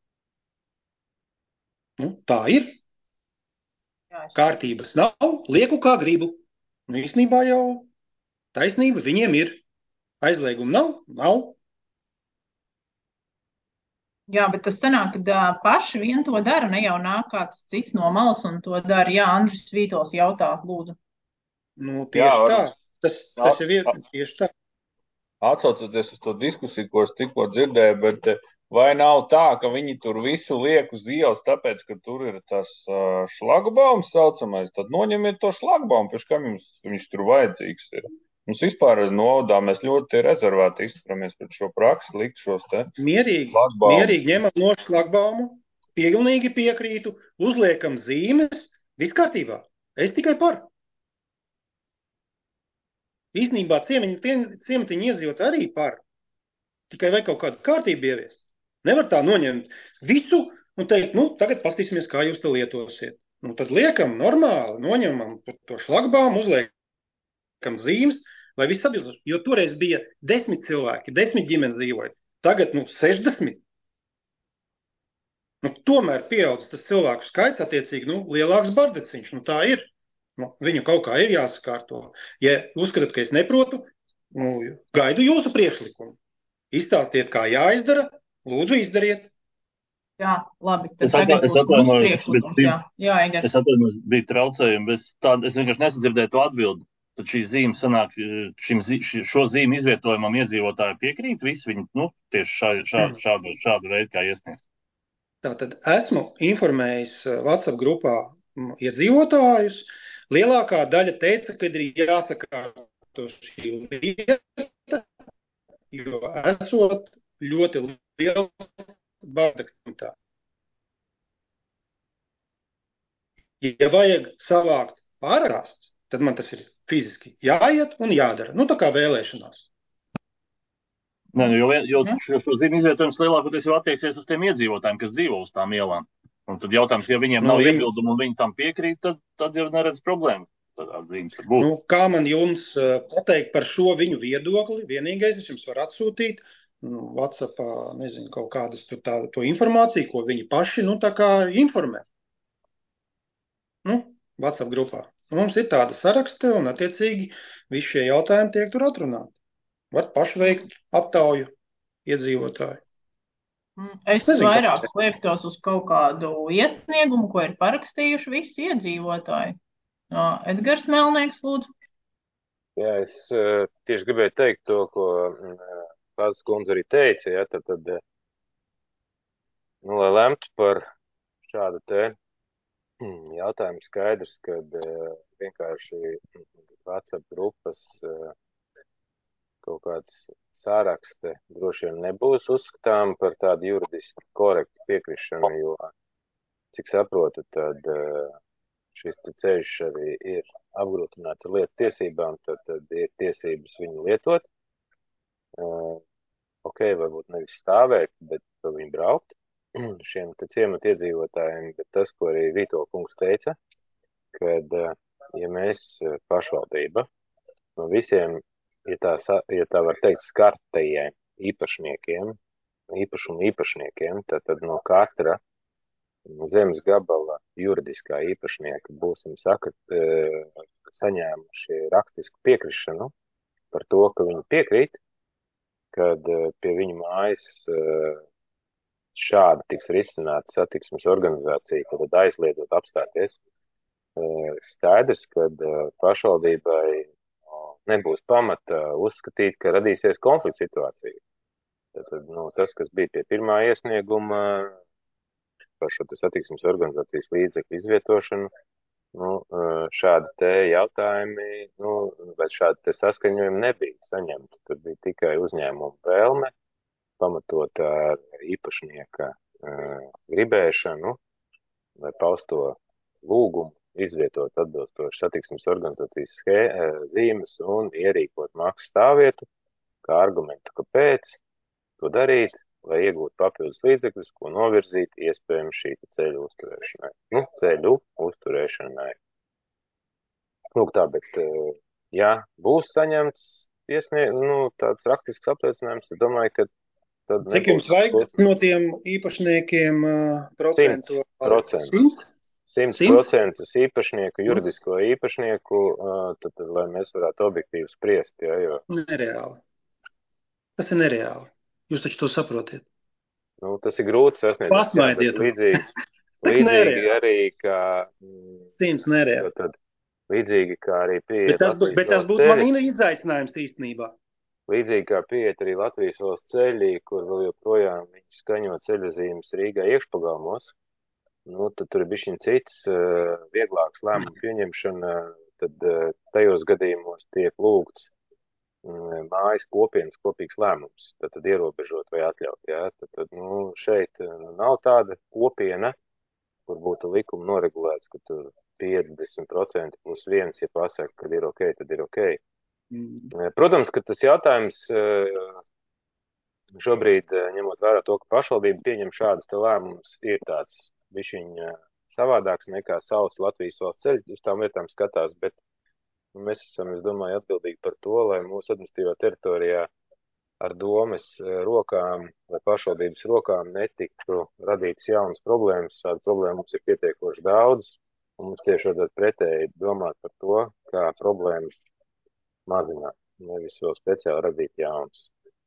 C: Tā ir. Kārtības nav, lieku kā gribu. Īstenībā jau taisnība viņiem ir. Aizliegumu nav.
A: Jā, bet tas sanāk, ka paši vien to dara, ne jau nāk kāds cits no malas un to dara. Jā, Andris Vītols jautā, lūdzu.
C: Tieši tā. Tas ir tieši tā.
E: Atsaucoties uz to diskusiju, ko es tikko dzirdēju, bet vai nav tā, ka viņi tur visu liek uz ielas, tāpēc, ka tur ir tas šlagbaums saucamais, tad noņemiet to šlagbaumu, pēc kam jums viņš tur vajadzīgs ir. Mums vispār novadā mēs ļoti rezervēti izturamies pret šo praksi, likt šos te šlagbaumus.
C: Mierīgi ņemam no šlagbaumu, pilnīgi piekrītu, uzliekam zīmes, viss kārtībā. Es tikai par. Īstenībā ciematiņu iedzīvot arī par. Tikai vai kaut kādu kārtību ieviest. Nevar tā noņemt visu un teikt, tagad pastīsimies, kā jūs to lietosiet. Tad liekam normāli, noņemam to šlagbaumu, uzliekam zīmes, lai viss atbilst. Jo toreiz bija 10 cilvēki, 10 ģimenes dzīvoja. Tagad 60. Tomēr pieaudzis tas cilvēku skaits, attiecīgi, lielāks bardeciņš. Tā ir. Viņu kaut kā ir jāsakārto. Ja uzskatāt, ka es neprotu, gaidu jūsu priekšlikumu. Izstāstiet, kā jāizdara, lūdzu izdariet.
A: Jā, labi.
D: Es atvainojos, bija traucējumi. Es vienkārši nesadzirdēju to atbildi. Tad šī zīme sanāk, šo zīmu izvietojumam iedzīvotāji piekrīt, visi viņi, tieši šādu veidu kā iesniegt.
C: Tātad esmu informējis WhatsApp grupā iedzīvotājus. Lielākā daļa teica, ka ir jāsakārto šī lieta, jo esot ļoti liels bardakstā. Ja vajag savākt pārraksts, tad man tas ir fiziski jāiet un jādara. Tā kā vēlēšanās.
D: Nē, nu, jo šo zīmju izvietojums lielākoties jau attieksies uz tiem iedzīvotājiem, kas dzīvo uz tām ielām. Un tad jautājums, ja viņiem nav iebildumu un viņi tam piekrīt, tad jau neredz problēmu. Tad zīmes var būt.
C: Kā man jums pateikt par šo viņu viedokli? Vienīgais, es jums varu atsūtīt WhatsAppā, nezinu, kaut kādas to informāciju, ko viņi paši, tā kā informē. WhatsApp grupā. Mums ir tāda saraksta un, attiecīgi, visi šie jautājumi tiek tur atrunāti. Var paši veikt aptauju iedzīvotāju.
A: Es vairāk slēptos uz kaut kādu iesniegumu, ko ir parakstījuši visi iedzīvotāji. Edgars Melnieks, lūdzu.
B: Jā, es tieši gribēju teikt to, ko Pāzes kundze arī teica, ja, tad lai lemtu par šādu te jautājumu skaidrs, kad vienkārši WhatsApp grupas kaut kāds sārakste droši vien nebūs uzskatām par tādu juridiski korektu piekrišanu, jo, cik saprotu, tad šis ceļš arī ir apgrūtināts ar lietu tiesībām, tad ir tiesības viņu lietot. Varbūt nevis stāvēt, bet pa viņu braukt šiem ciematu iedzīvotājiem, bet tas, ko arī Vito kungs teica, kad, ja mēs pašvaldība no visiem, ja tā var teikt, skartajiem īpašumu īpašniekiem, tad no katra zemes gabala juridiskā īpašnieka būsim saņēmuši rakstisku piekrišanu par to, ka viņi piekrīt, kad pie viņu mājas šādi tiks risināta satiksmes organizācija, tad aizliedzot apstāties. Skaidrs, ka pašvaldībai nebūs pamata uzskatīt, ka radīsies konflikta situācija. Tad, tas, kas bija pie pirmā iesnieguma par šo satiksmes organizācijas līdzekļu izvietošanu, šādi te jautājumi, vai šādi te saskaņojumi nebija saņemti. Tur bija tikai uzņēmuma vēlme, pamatot ar īpašnieka gribēšanu, vai pausto lūgumu izvietot atbilstoši satiksmes organizācijas zīmes un ierīkot maksu stāvvietu, kā argumentu, kāpēc to darīt, lai iegūtu papildus līdzekļus, ko novirzīt iespējams šī ceļu uzturēšanai. Ceļu uzturēšanai. Tā, bet, ja būs saņemts tāds rakstisks apliecinājums, es domāju, ka tad
C: nebūs. Cik jums vajag no tiem īpašniekiem procentu?
B: 100% īpašnieku, juridisko īpašnieku, tad, lai mēs varētu objektīvi spriest. Jo...
C: Nereāli. Tas ir nereāli. Jūs taču to saprotiet.
B: Tas ir grūti sasniegt.
C: Pasmaidiet.
B: Līdzīgi arī, kā...
C: 100 nereāli.
B: Tad līdzīgi kā arī pieiet
C: Bet tas būtu man izaicinājums īstenībā.
B: Līdzīgi kā pieiet arī Latvijas valsts ceļī, kur vēl joprojām viņi skaņo ceļazīmes Rīgā iekšpagalmos. Tad tur ir bišķiņ cits, vieglāks lēmumu pieņemšana, tad tajos gadījumos tiek lūgts mājas kopienas kopīgs lēmums, tad ierobežot vai atļaut. Ja? Tad šeit nav tāda kopiena, kur būtu likuma noregulēts, ka tur 50% plus 1, ja pasaka, kad ir ok, tad ir ok. Protams, ka tas jautājums šobrīd, ņemot vērā to, ka pašvaldība pieņem šādus te lēmumus, ir tāds bišķiņ savādāks nekā savs Latvijas valsts ceļš, uz tām lietām skatās, bet mēs esam, es domāju, atbildīgi par to, lai mūsu administratīvā teritorijā ar domas rokām vai pašvaldības rokām netiktu radītas jaunas problēmas. Šādu problēmu mums ir pietiekoši daudz, un mums tieši vajadzētu pretēji domāt par to, kā problēmas mazināt, nevis vēl speciāli radīt jaunas.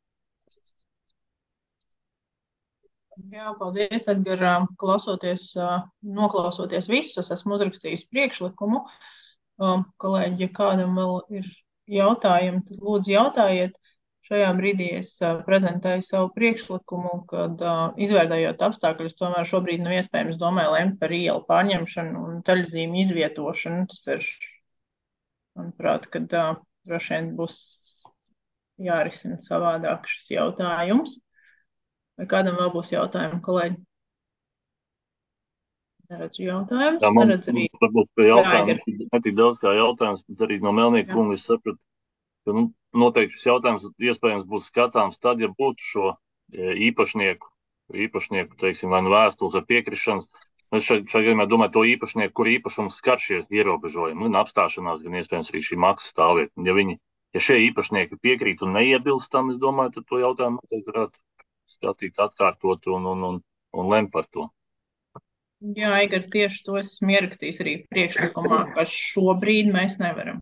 A: Jā, paldies, Edgar. Noklausoties visus, esmu uzrakstījis priekšlikumu. Kolēģi, ja kādam vēl ir jautājumi, tad lūdzu jautājiet. Šajā brīdī es prezentēju savu priekšlikumu, kad izvērtējot apstākļus, tomēr šobrīd nav iespējams, domāju, lemt par ielu pārņemšanu un ceļzīmu izvietošanu. Tas ir, manuprāt, kad droši vien būs jārisina savādāk šis jautājums. Vai kādam vēl būs jautājumi, kolēģi? Neredzu jautājumus.
D: Jā, man varbūt jautājums, ne tik daudz kā jautājums, bet arī no Melnieka kunga es sapratu, ka, noteikti šis jautājums iespējams būs skatāms tad, ja būtu šo īpašnieku, teiksim, vai nu vēstules vai piekrišanas. Es šajā gadījumā domāju to īpašnieku, kur īpašums skar šie ierobežojumi, gan apstāšanās, gan iespējams arī šī maksas stāvvieta. Ja šie īpašnieki piekrīt un neiebilst tam, es domāju, tad to jautājumu noteikti varētu skatīt, atkārtot un lemt par to.
A: Jā, Igar, tieši to esmu ierakstījis arī priekšlikumā, ka šobrīd mēs nevaram.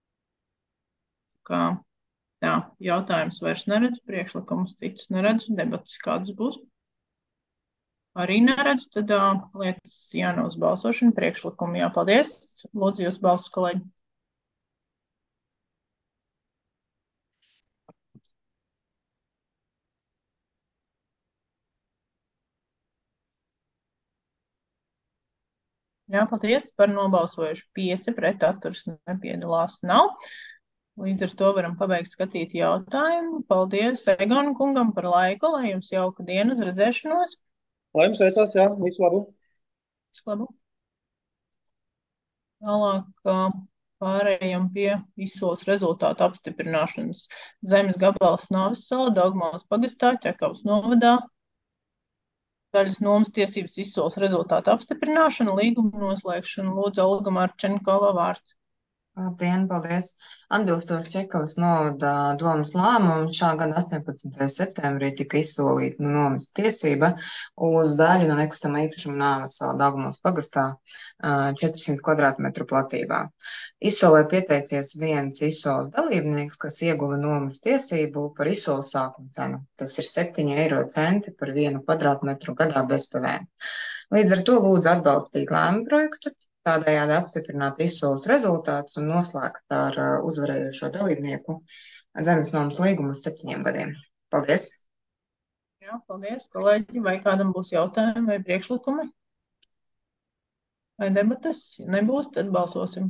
A: Kā tā, jautājums vairs neredz, priekšlikumus citus neredz, debatas kādas būs. Arī neredz, tad lietas jāno uz balsošanu, priekšlikumu jāpaldies. Lūdzu, jūs balsus, kolēģi. Jā, paldies, par nobalsojuši 5, pret atturas nepiedalās nav. Līdz ar to varam pabeigt skatīt jautājumu. Paldies Egonu kungam par laiku, lai jums jauka diena, uz redzēšanos.
C: Lai jums veicās, jā, visu labu.
A: Visu labu. Tālāk pārējām pie izsoles rezultātu apstiprināšanas. Zemes gabals Nāvissala, Daugmālas pagastā, Ķekavas novadā. Daļas nomas tiesības izsoles rezultātu apstiprināšana, līguma noslēgšana. Lūdzu, Olga Marčenkova vārds.
F: Labdien, paldies! Atbilstoši Ķekavas novada domas lēmumu, šā gada 18. septembrī tika izsolīta nomas tiesība uz daļu no nekustamā īpašuma Nāvissala Daugmālas pagastā 400 kvadrātmetru platībā. Izsolē pieteicies viens izsoles dalībnieks, kas ieguva nomas tiesību par izsoles sākuma cenu. Tas ir 7 eiro centi par 1 kvadrātmetru gadā bez PVN. Līdz ar to lūdzu atbalstīt lēmumu projektu, tādējādi apstiprināt izsoles rezultātus un noslēgt ar uzvarējošo dalībnieku zemes nomas līgumu uz 7 gadiem. Paldies!
A: Jā, paldies, kolēģi. Vai kādam būs jautājumi vai priekšlikumi? Vai debatas? Ja nebūs, tad balsosim.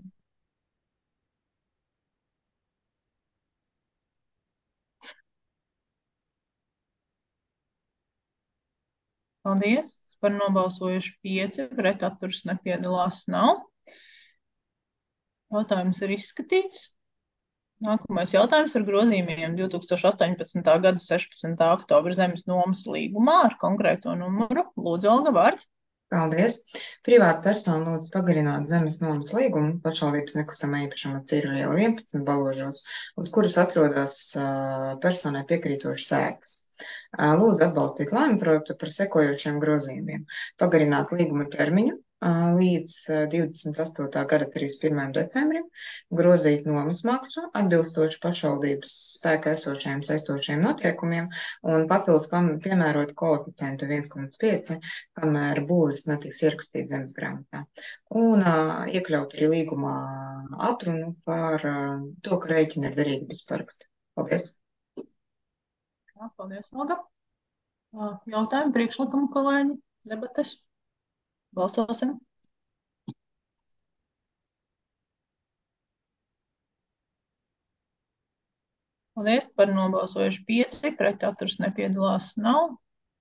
A: Paldies! Par nobalsojuši 5, pret atturas nepiedalās nav. Jautājums ir izskatīts. Nākamais jautājums par grozījumiem 2018. gada 16. oktobra zemes nomas līgumā ar konkrēto numuru. Lūdzu, Olga, vārds.
F: Paldies! Privāta persona lūdz pagarināt zemes nomas līgumu pašvaldības nekustamā īpašuma Cīru iela 11 Baložos, uz kuras atrodas personai piekrītošas ēkas. Lūdzu atbalstīt lēmumu projektu par sekojošiem grozījumiem. Pagarināt līguma termiņu līdz 28. gada 31. decembrim, grozīt nomas maksu atbilstoši pašvaldības spēkā esošajiem saistošajiem noteikumiem un papildus piemērot koeficientu 1,5, kamēr būvis netiks ierakstīts zemes grāmatā. Un iekļaut arī līgumā atrunu par to, ka rēķini ir derīgi bez paraksta. Paldies!
A: Jā, paldies, Olga. Jautājumi, priekšlikumu, kolēģi, debates. Balsosim. Paldies, par nobalsojuši 5, pret atturas nepiedalās nav.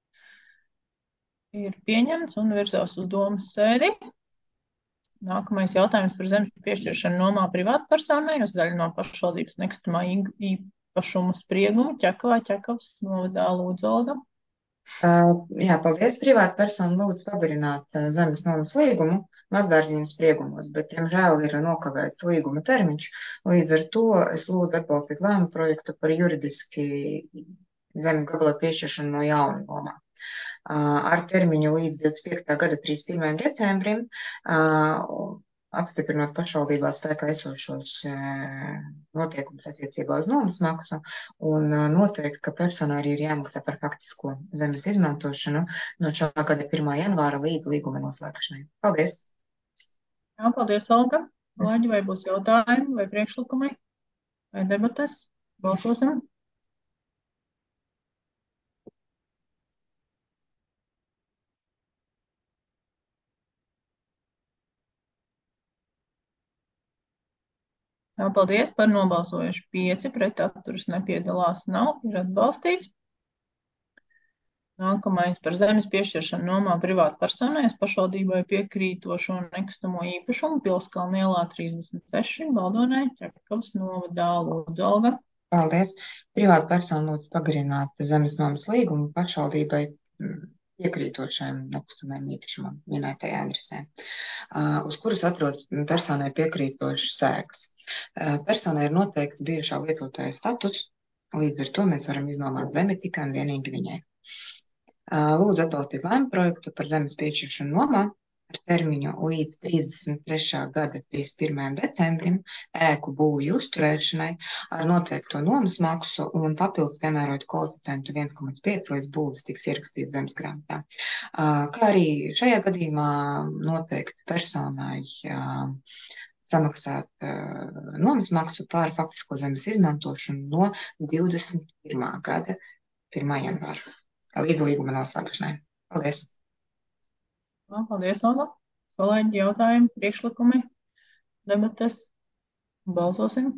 A: Ir pieņemts un virzās uz domas sēdi. Nākamais jautājums par zemes piešķiršanu nomā privātpersonai uz daļu no pašvaldības nekustamā īpašuma sprieguma Ķekavas novadā. Lūdzu, Olga.
F: Jā, paldies. Privāta persona lūdz pagarināt zemes nomas līgumu mazdārziņu spriegumos, bet, diemžēl, ir nokavēts līguma termiņš. Līdz ar to es lūdzu atbalstīt lēmumu projektu par juridiski zemes gabala piešķiršanu no jauna nomā. Ar termiņu līdz 25. gada 31. decembrim, apstiprinot pašvaldībā spēkā esošos noteikumus attiecībā uz nomas maksu un noteikt, ka personai arī ir jāmaksā par faktisko zemes izmantošanu no šā gada 1. janvāra līdz līguma noslēgšanai. Paldies!
A: Jā, paldies, Olga. Kolēģi, vai būs jautājumi vai priekšlikumi vai debates? Balsosim. Jā, paldies, par nobalsojuši 5, pret atturas nepiedalās nav, ir atbalstīts. Nākamais par zemes piešķiršanu nomā privātpersonai uz pašvaldībai piekrītošo nekustamo īpašumu Pilskalna ielā 36, Baldonē, Ķekavas novadā. Lūdzu, Olga.
F: Paldies. Privāta persona lūdz pagarināt zemes nomas līgumu pašvaldībai piekrītošajam nekustamajam īpašumam minētajā adresē, uz kuras atrodas personai piekrītošas sēgas. Personai ir noteikts bijušā lietotāja status, līdz ar to mēs varam iznomāt zemi tikai un vienīgi viņai. Lūdzu atbalstīt lēmumu projektu par zemes piešķiršanu nomā ar termiņu līdz 33. gada 31. decembrim ēku būvju uzturēšanai ar noteikto nomas maksu un papildus piemērot koeficientu 1,5 līdz būvs tiks ierakstīts zemes grāmatā. Kā arī šajā gadījumā noteikts personai samaksāt nomas maksu par faktisko zemes izmantošanu no 21. gada 1. janvāra. Līdz līguma noslēgšanai. Paldies.
A: Paldies, Olga. Kolēģi, jautājumi, priekšlikumi, debates. Balsosim.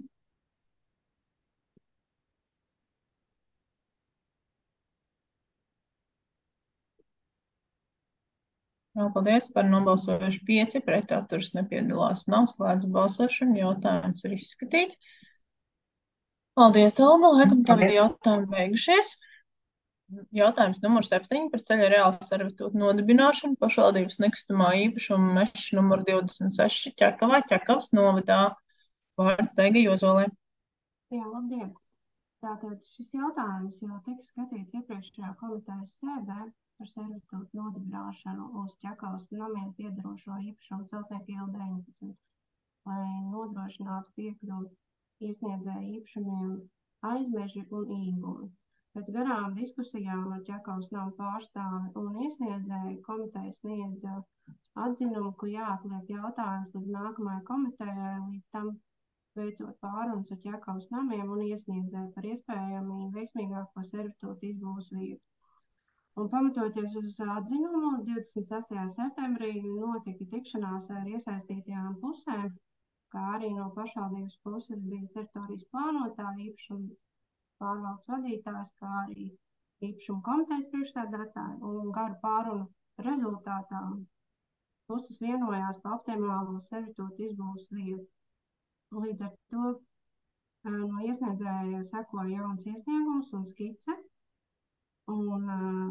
A: Paldies, par nobalsojuši 5, pret atturas nepiedalās. Nav slēdz balsošana, jautājums ir izskatīts. Paldies, Olga, laikam tavi jautājumi beigušies. Jautājums numur 7 par ceļa reāla servitūtu nodibināšanu pašvaldības nekustamā īpašuma mežs numur 26 Ķekavā, Ķekavas novadā. Vārds Daigai Ozolei.
G: Jā, labdien! Tātad šis jautājums jau tika skatīts iepriekšējā komitejas sēdē par servitūtu nodibināšanu uz Ķekavas namiem piederošo īpašumu Celtnieku iela 19, lai nodrošinātu piekļuvi iesniedzēju īpašumiem aizmeži un īgumi. Pēc garām diskusijām ar Ķekavas namu pārstāvi un iesniedzēju komiteja sniedza atzinumu, ka jāatliek jautājums līdz nākamajai komitejai, līdz tam veicot pārunas ar Ķekavas namiem un iesniedzēju par iespējami veiksmīgāko servitūtu izbūves vietu. Un pamatoties uz atzinumu, 26. septembrī notika tikšanās ar iesaistītajām pusēm, kā arī no pašvaldības puses bija teritorijas plānotāja īpašuma pārvaldes vadītājs, kā arī īpašuma komitejas priekšsēdētāji, un garu pārunu rezultātā puses vienojās par optimālo servitūtu izbūves vietu. Līdz ar to no iesniedzēja sekoja jauns iesniegums un skice, un,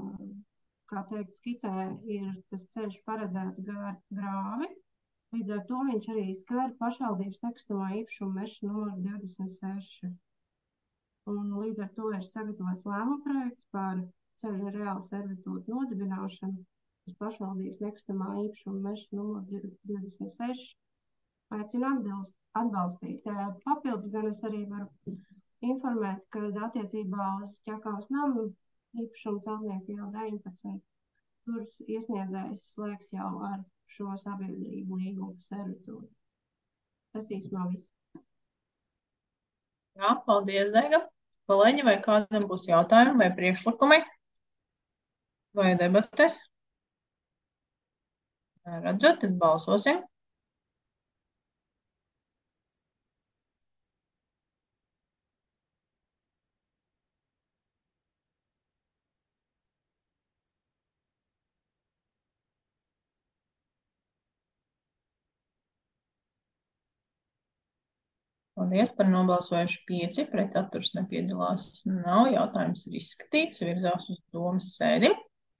G: kā teikt, skicē ir tas ceļš paredzēts grāvi, līdz ar to viņš arī skar pašvaldības nekustamo īpašumu mežs numur 26. Un līdz ar to ir sagatavots lēmuma projekts par ceļa reāla servitūtu nodibināšanu uz pašvaldības nekustamā īpašuma meža numur 26. Aicinu atbalstīt. Papildus gan es arī varu informēt, ka attiecībā uz Ķekavas namu īpašumu Celtnieku iela 19, tur iesniedzējs slēgs jau ar šo sabiedrību līgumu servitūtu. Tas īsumā viss.
A: Jā, paldies, Daiga. Kolēģi, vai kādam būs jautājumi vai priekšlikumi? Vai debates? Redzot, tad balsosim. Paldies, par nobalsojuši 5, pret atturas nepiedalās. Nav, jautājums ir izskatīts, virzās uz domas sēdi.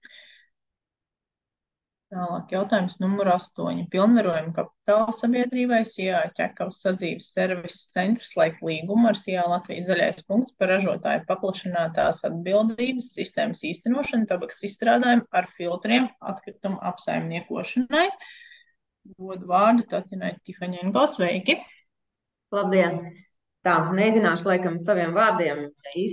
A: Tālāk jautājums numur 8. Pilnvarojuma kapitāla sabiedrībai SIA Ķekavas sadzīves servises centrs slēgt līgumu ar SIA Latvijas zaļais punkts par ražotāju paplašinātās atbildības sistēmas īstenošanu tabakas izstrādājumu ar filtriem atkritumu apsaimniekošanai. Dodu vārdu Tatjanai Tifaņenko. Sveiki!
H: Labdien! Tā, mēģināšu laikam saviem vārdiem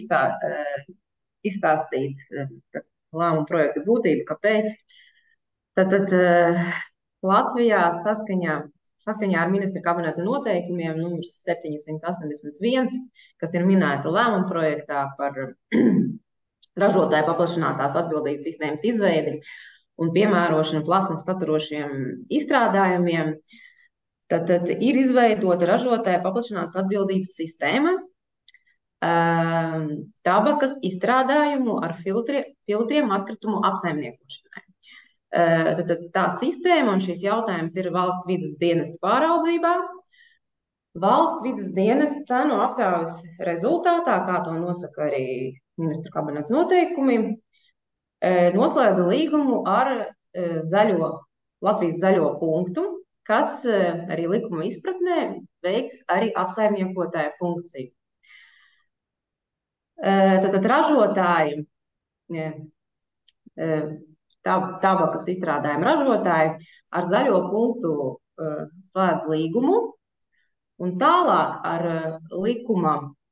H: izstāstīt lēmumu projektu būtību, kāpēc. Tātad Latvijā saskaņā ar ministra kabineta noteikumiem numurs 781, kas ir minēta lēmuma projektā par ražotāju paplašinātās atbildības sistēmas izveidi un piemērošanu plasmas saturošiem izstrādājumiem, tad ir izveidota ražotāja paplašinātas atbildības sistēma, tabakas izstrādājumu ar filtriem atkritumu apsaimniekošanai. Tad tā sistēma un šis jautājums ir valsts vides dienesta pāraudzībā. Valsts vides dienesta cenu aptaujas rezultātā, kā to nosaka arī ministra kabineta noteikumi, noslēdza līgumu ar Latvijas zaļo punktu, kas arī likuma izpratnē veiks arī apsaimniekotāja funkciju. Tad ražotāji, tabakas izstrādājuma ražotāji ar zaļo punktu slēdz līgumu un tālāk ar likuma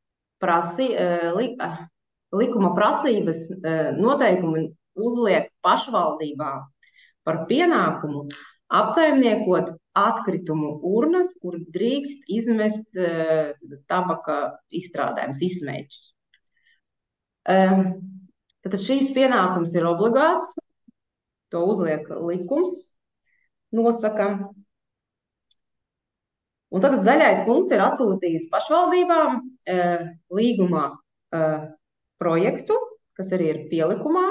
H: prasības noteikumi uzliek pašvaldībām par pienākumu apsaimniekot atkritumu urnas, kur drīkst izmest tabaka izstrādājumus, izsmēķus. Tad šīs pienākums ir obligāts, to uzliek likums, nosaka. Un tad zaļais punkts ir atsūtījis pašvaldībām līgumā projektu, kas arī ir pielikumā,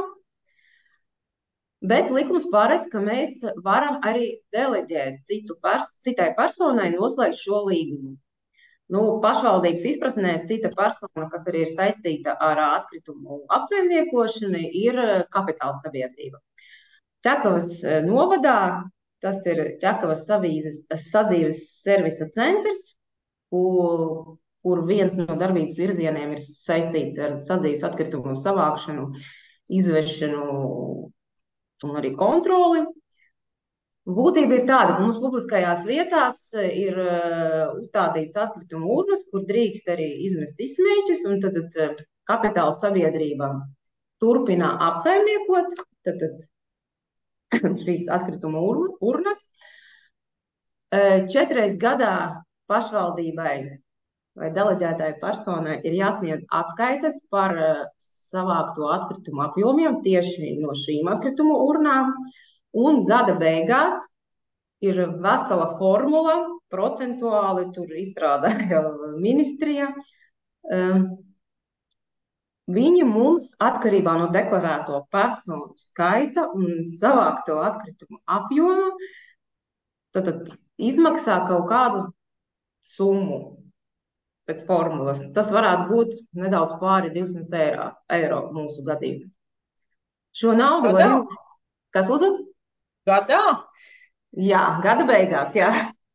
H: bet likums paredz, ka mēs varam arī deleģēt citai personai noslēgt šo līgumu. Pašvaldības izpratnē cita persona, kas arī ir saistīta ar atkritumu apsaimniekošanu, ir kapitāla sabiedrība. Ķekavas novadā tas ir Ķekavas sadzīves servisa centrs, kur viens no darbības virzieniem ir saistīts ar sadzīves atkritumu savākšanu, izvešanu un arī kontroli. Būtība ir tāda, ka mums publiskajās vietās ir uzstādīts atkritumu urnas, kur drīkst arī izmest izsmēķus, un tad kapitāla sabiedrība turpina apsaimniekot šīs atkritumu urnas. 4 reizes gadā pašvaldībai vai deleģētāju personai ir jāsniedz atskaites par savākto atkritumu apjomiem tieši no šīm atkritumu urnām. Un gada beigās ir vesela formula, procentuāli tur izstrādāja ministrija. Viņi mums atkarībā no deklarēto personu skaita un savākto atkritumu apjomu tad izmaksā kaut kādu summu pēc formulas. Tas varētu būt nedaudz pāri 200 eiro mūsu gadījumā. Šo naudu var... Kas lūdzu?
A: Gadā?
H: Jā, gada beigās, jā.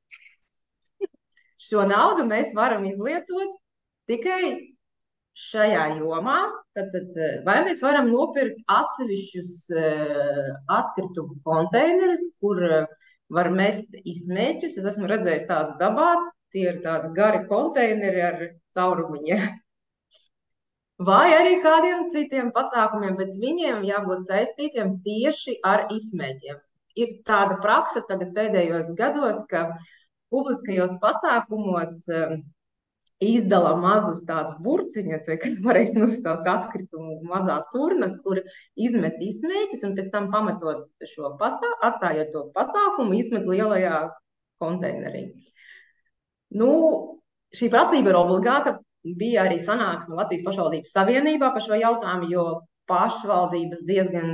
H: Šo naudu mēs varam izlietot tikai šajā jomā. Tad vai mēs varam nopirkt atsevišķus atkritumu konteinerus, kur var mest izsmēķus. Es esmu redzējis tādus dabā, tie ir tādi gari konteineri ar caurumiņiem. Vai arī kādiem citiem pasākumiem, bet viņiem jābūt saistītiem tieši ar izsmēķiem. Ir tāda praksa tagad pēdējos gados, ka publiskajos pasākumos izdala mazus tādus burciņus, vai kas varēs nosaukt atkritumu mazās urnas, kur izmet izsmēķus un pēc tam pametot šo atstājot to pasākumu, izmet lielajā konteinerī. Šī prasība ir obligāta. Bija arī sanāksme Latvijas pašvaldības savienībā par šo jautājumu, jo pašvaldības diezgan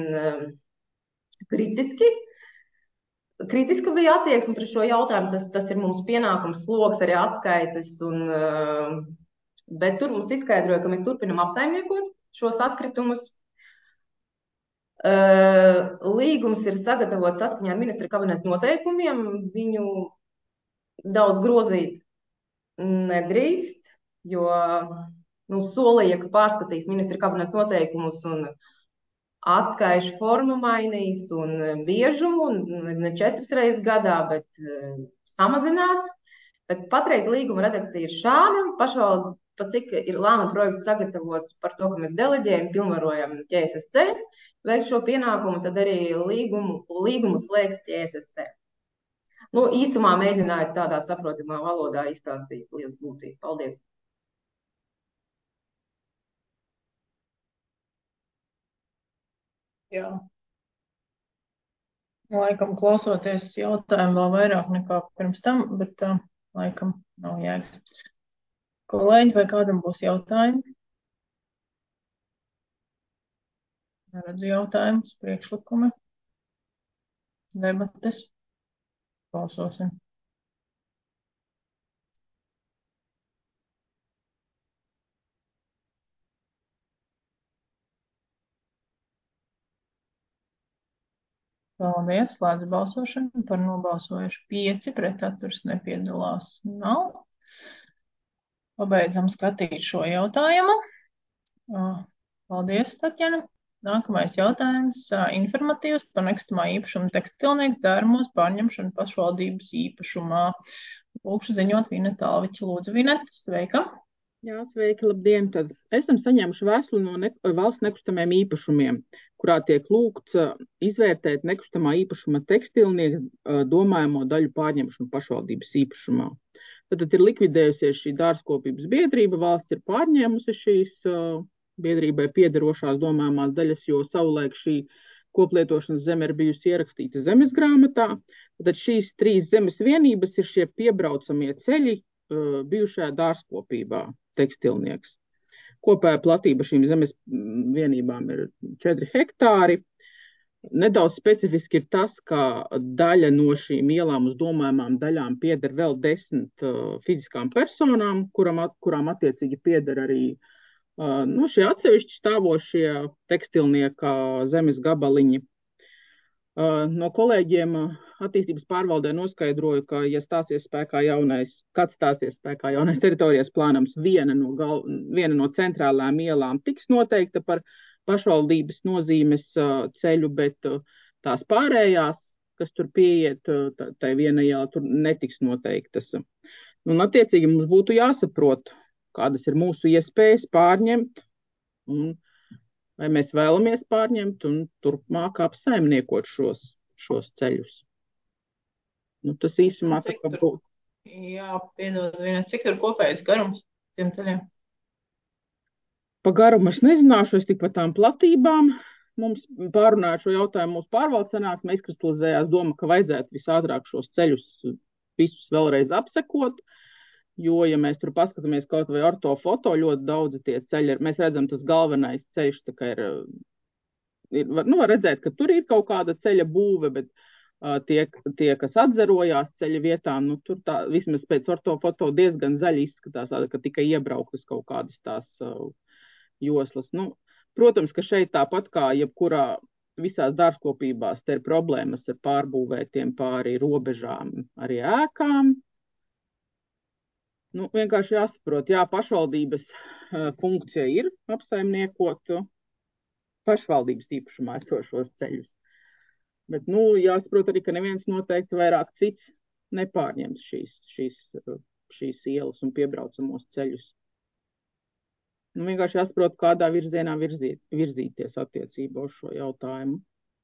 H: kritiska bija attieksme par šo jautājumu. Tas ir mums pienākums, sloks, arī atskaites. Bet tur mums izskaidroja, ka mēs turpinam apsaimniekot šos atkritumus. Līgums ir sagatavots saskaņā ar ministra kabineta noteikumiem. Viņu daudz grozīt nedrīkst. Jo solīja, ka pārskatīs ministra kabineta noteikumus un atskaišu formu mainīs un biežumu, ne 4 reizes gadā, bet samazinās. Bet patreiz līguma redakcija ir šāda. Pašvaldība, pat cik ir lēmuma projekts sagatavots par to, ka mēs deleģējam, pilnvarojam ķēsesce, veikt šo pienākumu, tad arī līgumu slēgs ķēsesce. Īsumā mēģināju tādā saprotamā valodā izstāstīt lietas būtību. Paldies!
A: Jā. Laikam klausoties jautājumu vēl vairāk nekā pirms tam, bet laikam nav jēgas. Kolēģi, vai kādam būs jautājumi? Neredzu jautājumus, priekšlikumi, debates. Balsosim. Paldies, slēdz balsošanu. Par nobalsojuši 5, pret atturs nepiedalās nav. Pabeidzam skatīt šo jautājumu. Paldies, Tatjana. Nākamais jautājums. Informatīvs par nekustamā īpašuma tekstilnieks dzērumos pārņemšanu pašvaldības īpašumā. Lūkšu ziņot Vineta Alviķa. Lūdzu, Vineta, sveika.
I: Jā, sveiki, labdien. Tad esam saņēmuši vēstuli no valsts nekustamiem īpašumiem, kurā tiek lūgts izvērtēt nekustamā īpašuma tekstilnieks domājamo daļu pārņemšanu pašvaldības īpašumā. Tad ir likvidējusies šī dārzkopības biedrība, valsts ir pārņēmusi šīs biedrībai piederošās domājamās daļas, jo savulaik šī koplietošanas zeme ir bijusi ierakstīta zemes grāmatā. Tad šīs 3 zemes vienības ir šie piebraucamie ceļi bijušajā dārzkopībā tekstilnieks. Kopējā platība šīm zemes vienībām ir 4 hektāri. Nedaudz specifiski ir tas, ka daļa no šīm ielām uz domājamām daļām pieder vēl 10 fiziskām personām, kurām attiecīgi pieder arī šie atsevišķi stāvošie tekstilnieka zemes gabaliņi. No kolēģiem attīstības pārvaldē noskaidroju, ka, ja stāsies spēkā jaunais teritorijas plānums, viena no centrālām ielām tiks noteikta par pašvaldības nozīmes ceļu, bet tās pārējās, kas tur pieiet, tai viena iela tur netiks noteiktas. Un attiecīgi mums būtu jāsaprot, kādas ir mūsu iespējas pārņemt, un vai mēs vēlamies pārņemt un turpmāk apsaimniekot šos ceļus. Tas īsumā tā kā būtu.
A: Jā, piedod, Vineta, cik tur kopējais garums tiem ceļiem?
I: Pa garumu es nezināšu, es tik pa tām platībām. Mums pārunājot šo jautājumu mūsu pārvaldes sanāksmē izkristalizējās doma, ka vajadzētu visātrāk šos ceļus visus vēlreiz apsekot. Jo, ja mēs tur paskatāmies kaut vai ortofoto, ļoti daudzi tie ceļi ir, mēs redzam, tas galvenais ceļš tā kā var redzēt, ka tur ir kaut kāda ceļa būve, bet tie, kas atzerojās ceļa vietām, tur tā vismaz pēc ortofoto diezgan zaļi izskatās, ka tikai iebrauktas kaut kādas tās joslas. Protams, ka šeit tāpat kā jebkurā visās dārzkopībās te ir problēmas ar pārbūvētiem pāri robežām arī ēkām. Vienkārši jāsaprot, pašvaldības funkcija ir apsaimniekot pašvaldības īpašumā esošos ceļus. Bet, jāsaprot arī, ka neviens noteikti vairāk cits nepārņems šīs ielas un piebraucamos ceļus. Vienkārši jāsaprot, kādā virzienā virzīties attiecībā uz šo jautājumu.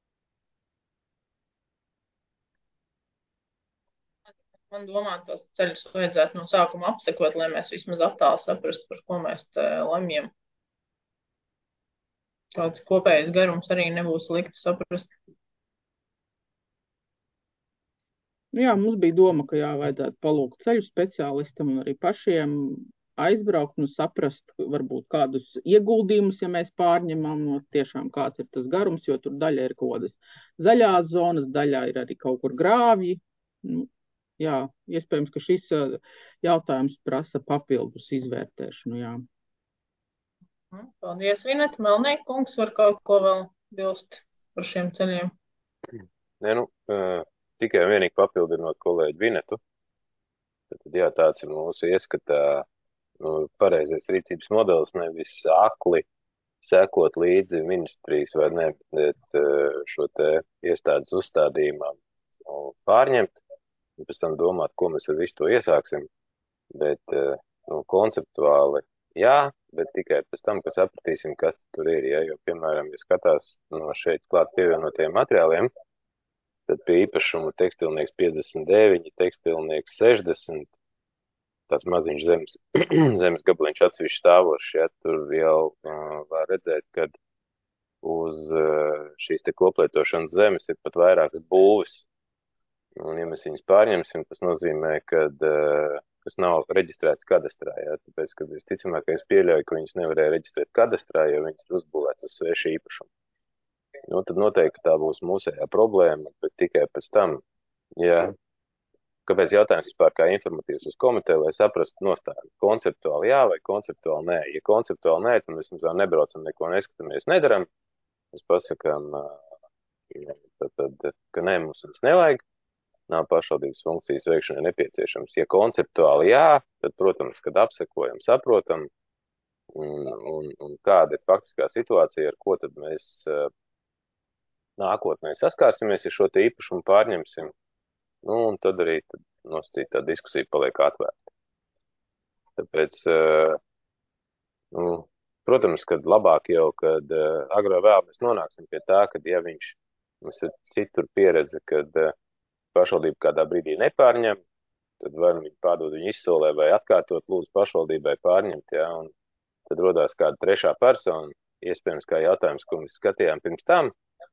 A: Man domā, tos ceļus vajadzētu no sākuma apsekot, lai mēs vismaz attāli saprastu, par ko mēs te lemjam. Kāds kopējais garums arī nebūs likt saprast.
I: Jā, mums bija doma, ka vajadzētu palūgt ceļu speciālistam un arī pašiem aizbraukt un saprast, varbūt kādus ieguldījumus, ja mēs pārņemam, tiešām kāds ir tas garums, jo tur daļa ir kaut kādas zaļās zonas, daļā ir arī kaut kur grāvji. Jā, iespējams, ka šis jautājums prasa papildus izvērtēšanu, jā.
A: Paldies, Vineta. Melnēk kungs var kaut ko vēl bilst par šiem ceļiem?
B: Tikai un vienīgi papildinot kolēģi Vinetu. Tad jā, tāds ir mūsu ieskatā pareizais rīcības modelis, nevis akli sekot līdzi ministrijas vai ne, bet šo te iestādes uzstādījumam pārņemt. Un pēc tam domāt, ko mēs ar visu to iesāksim, bet konceptuāli jā, bet tikai pēc tam, ka sapratīsim, kas tur ir, jo, piemēram, ja skatās no šeit klāt pievienotajiem materiāliem, tad pie īpašuma tekstilnieks 59, tekstilnieks 60, tāds maziņš zemes gabaliņš atsevišķi stāvošs, tur jau var redzēt, ka uz šīs te koplietošanas zemes ir pat vairākas būves. Un, ja mēs viņus pārņemsim, tas nozīmē, ka kas nav reģistrēts kadastrā. Tāpēc, ka visticamāk, es pieļauju, ka viņus nevarēja reģistrēt kadastrā, jo viņas ir uzbūvēts uz svešu īpašumu. nu, tad noteikti tā būs mūsējā problēma, bet tikai pēc tam, ja, kāpēc jautājums vispār kā informatīvs uz komiteju, lai saprastu nostāju, konceptuāli jā vai konceptuāli nē. Ja konceptuāli nē, tad mēs nebraucam, neko neskatāmies, nedaram, mēs pasakām, ka nē, mums tas nevajag, nav pašvaldības funkcijas veikšanai nepieciešams. Ja konceptuāli jā, tad, protams, kad apsekojam, saprotam, un kāda ir faktiskā situācija, ar ko tad mēs nākotnē saskārsimies, ja šo te īpašumu pārņemsim, nu, un tad arī nosacīt tā diskusija paliek atvērta. Tāpēc, nu, protams, kad labāk jau, kad agro vēl mēs nonāksim pie tā, kad ja mums ir citur pieredze, kad pašvaldība kādā brīdī nepārņem, tad vai nu viņi pārdod viņu izsolē vai atkārtot lūdzu pašvaldībai pārņemt, ja, un tad rodās kāda trešā persona, iespējams kā jautājums, ko mēs skatījām pirms tam,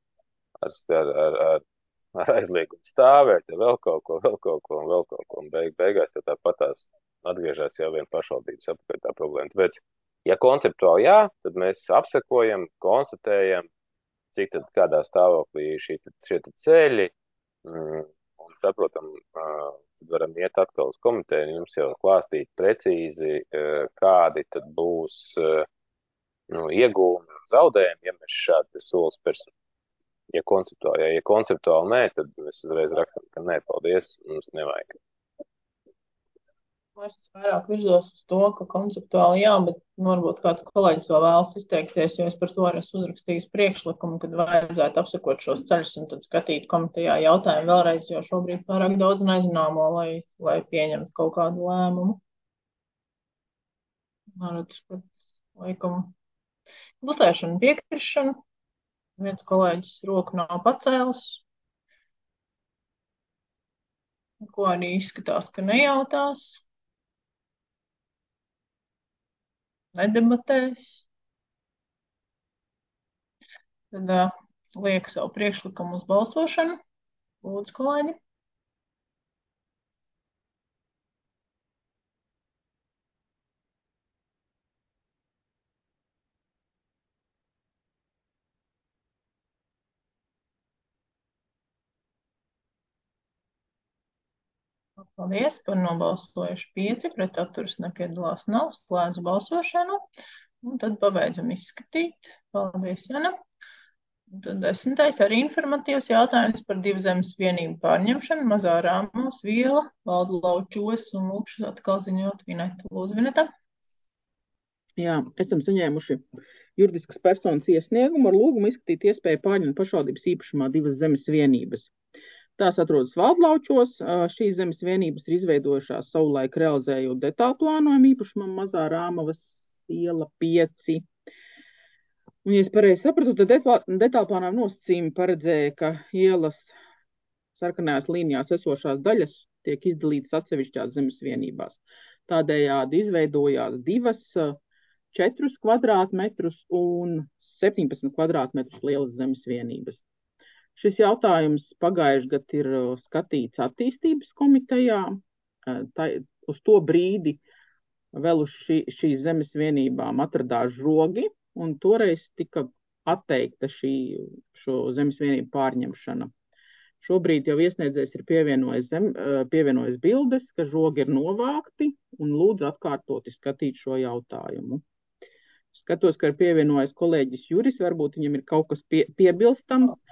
B: ar aizliegumu stāvēt, ja vēl kaut ko, un beigās jau tāpatās atgriežās jau vien pašvaldības atpakaļ tā problēma. Tāpēc, ja konceptuāli jā, tad mēs apsekojam, konstatējam, cik tad kādā stāvoklī šie ceļi, un saprotam, tad varam iet atkal uz komiteju, un jums jau klāstīt precīzi, kādi tad būs iegūmi un zaudējumi, ja mēs šādi solis persim. Ja konceptuāli nē, tad mēs uzreiz rakstam, ka nē, paldies, mums nevajag.
A: Es vairāk virzos uz to, ka konceptuāli jā, bet varbūt kāds kolēģis vēl vēlas izteikties, jo es par to arī uzrakstīju priekšlikumu, kad vajadzētu apsekot šos ceļus un tad skatīt komitejā jautājumu vēlreiz, jo šobrīd pārāk daudz nezināmo, lai pieņemtu kaut kādu lēmumu. Varat pēc laikam glutēšanu piekrišanu. Viens kolēģis roku nav pacēlis, ko arī izskatās, ka nejautās, nedebatēs. Tad lieku savu priekšlikumu uz balsošanu. Lūdzu, kolēģi. Paldies, par nobalsojuši 5, pret atturas nepiedalās nav, slēdzu balsošanu, un tad pabeidzam izskatīt. Paldies, Jana. Un tad 10. arī informatīvs jautājums par 2 zemes vienību pārņemšanu, Mazā Rāmavas viela, Valdu Laučos, un lūkšu atkal ziņot Vinetu. Lūdzu, Vineta.
I: Jā, esam saņēmuši juridiskas personas iesniegumu ar lūgumu izskatīt iespēju pārņemt pašvaldības īpašumā 2 zemes vienības. Tās atrodas Valdlaučos. Šīs zemes vienības ir izveidojušās savulaik realizējot detālplānojumu īpašumam Mazā Rāmavas iela 5. Un, ja es pareizi sapratu, tad detālplānojuma nosacījumi paredzēja, ka ielas sarkanajās līnijās esošās daļas tiek izdalītas atsevišķās zemes vienībās. Tādējādi izveidojās 2 4 kvadrātmetrus un 17 kvadrātmetrus lielas zemes vienības. Šis jautājums pagājuši gadu ir skatīts attīstības komitejā. Uz to brīdi vēl uz šīs zemes vienībām atradās žogi, un toreiz tika atteikta šo zemes vienību pārņemšana. Šobrīd jau iesniedzējs ir pievienojis bildes, ka žogi ir novākti, un lūdzu atkārtoti skatīt šo jautājumu. Skatos, ka ir pievienojis kolēģis Juris, varbūt viņam ir kaut kas piebilstams.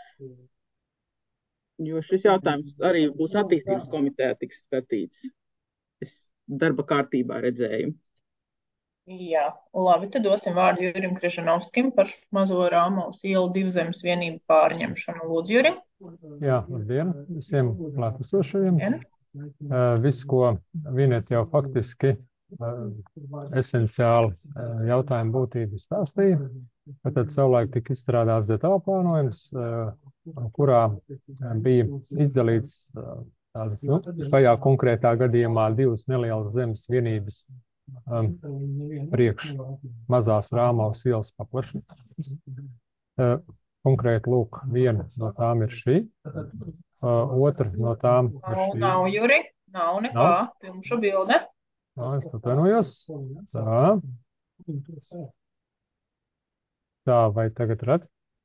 I: Jo šis jautājums arī būs attīstības komitejā tiks skatīts. Es darba kārtībā redzēju.
A: Jā, labi, tad dosim vārdu Jurim Križanovskim par Mazo Rāmavas ielu 2 zemes vienību pārņemšanu. Lūdzu, Jurim.
J: Jā, labdien visiem klātesošajiem. Viss, ko Vineta jau faktiski esenciāli jautājumu būtību stāstīja. Tad savulaik tika izstrādāts detālplānojums, kurā bija izdalīts šajā konkrētā gadījumā 2 nelielas zemes vienības priekš Mazās Rāmavas ielas paplašināšanas. Konkrēti, lūk, viena no tām ir šī, otra no tām ir šī.
A: Nav, Juri, nav nekā, tumša bilde.
J: Es atvainojos. Tā, vai tagad redz?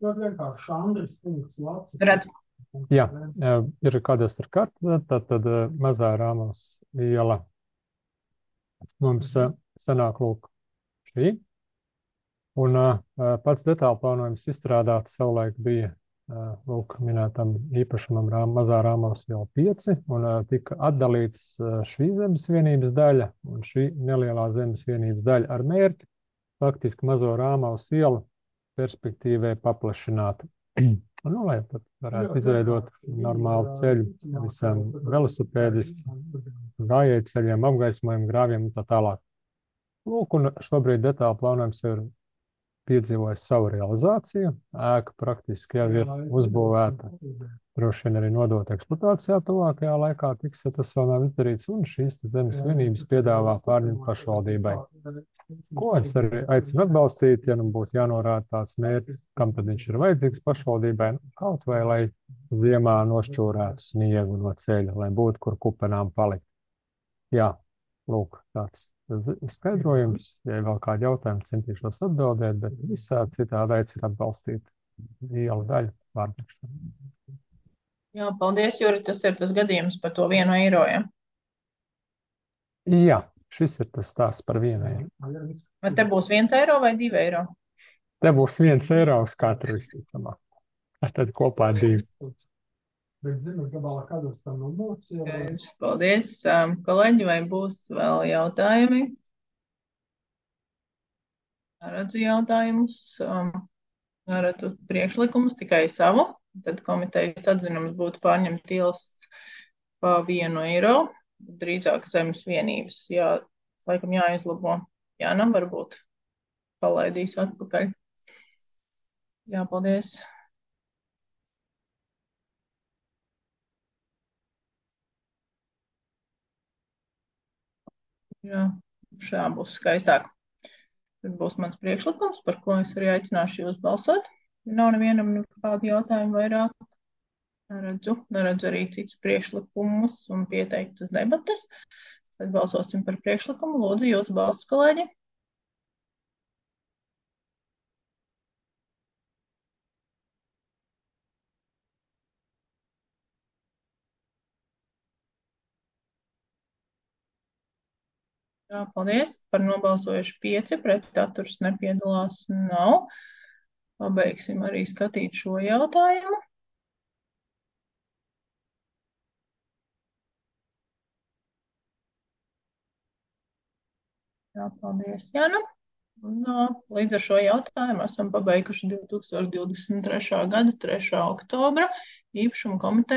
A: Redz.
J: Jā, ir kadastra karte, tad Mazā Rāmavas iela mums sanāk lūk šī. Un pats detāli plānojums izstrādāt savulaik bija lūk minētam īpašumam Mazā Rāmavas iela 5, un tika atdalīts šī zemes vienības daļa un šī nelielā zemes vienības daļa ar mērķi faktiski Mazo Rāmavas ielu perspektīvē paplašināt. Nu, lai pat varētu izveidot normālu ceļu visam velosipēdiski, gājēju ceļiem, apgaismojumu, grāviem un tā tālāk. Lūk, un šobrīd detāli plānojums ir piedzīvojis savu realizāciju. Ēka praktiski jau ir uzbūvēta, droši vien arī nodota eksploatācijā tuvākajā laikā, tiks, ja tas vēl nav izdarīts, un šīs zemes vienības piedāvā pārņemt pašvaldībai. Ko es arī aicinu atbalstīt, ja nu būtu jānorāda tāds mērķis, kam tad viņš ir vajadzīgs pašvaldībai, kaut vai, lai ziemā nošķūrētu sniegu no ceļa, lai būtu, kur kupenām palikt. Jā, lūk, tāds skaidrojums, ja vēl kādi jautājumi centīšos atbildēt, bet visā citādi aicinu atbalstīt ielu daļu pārņemšanu.
A: Jā, paldies, Juri, tas ir tas gadījums par to 1 eiro, ja?
J: Jā. Šis ir tas stāsts par 1 eiro.
A: Vai te būs 1 eiro vai 2 eiro?
J: Te būs 1 eiro uz katru visticamāk. Tad kopā 2.
A: Paldies, kolēģi, vai būs vēl jautājumi? Redzu jautājumus, redzu priekšlikumus, tikai savu. Tad komitejas atzinums būtu pārņemt ielas pa 1 eiro. Drīzāk zemes vienības, jā, laikam jāizlabo. Jā, varbūt palaidīs atpakaļ. Jā, paldies. Jā, šā būs skaistāk. Tad būs mans priekšlikums, par ko es arī aicināšu jūs balsot. Nav nevienam nekādu jautājumu vairāk. Neredzu arī citus priekšlikumus un pieteiktas debates. Tad balsosim par priekšlikumu. Lūdzu, jūsu balsts, kolēģi. Jā, paldies. Par nobalsojuši 5, pret atturas nepiedalās nav. Pabeigsim arī skatīt šo jautājumu. Jā, paldies, Jana. Un, līdz ar šo jautājumu esam pabeiguši 2023. gada 3. oktobra īpašumu komiteju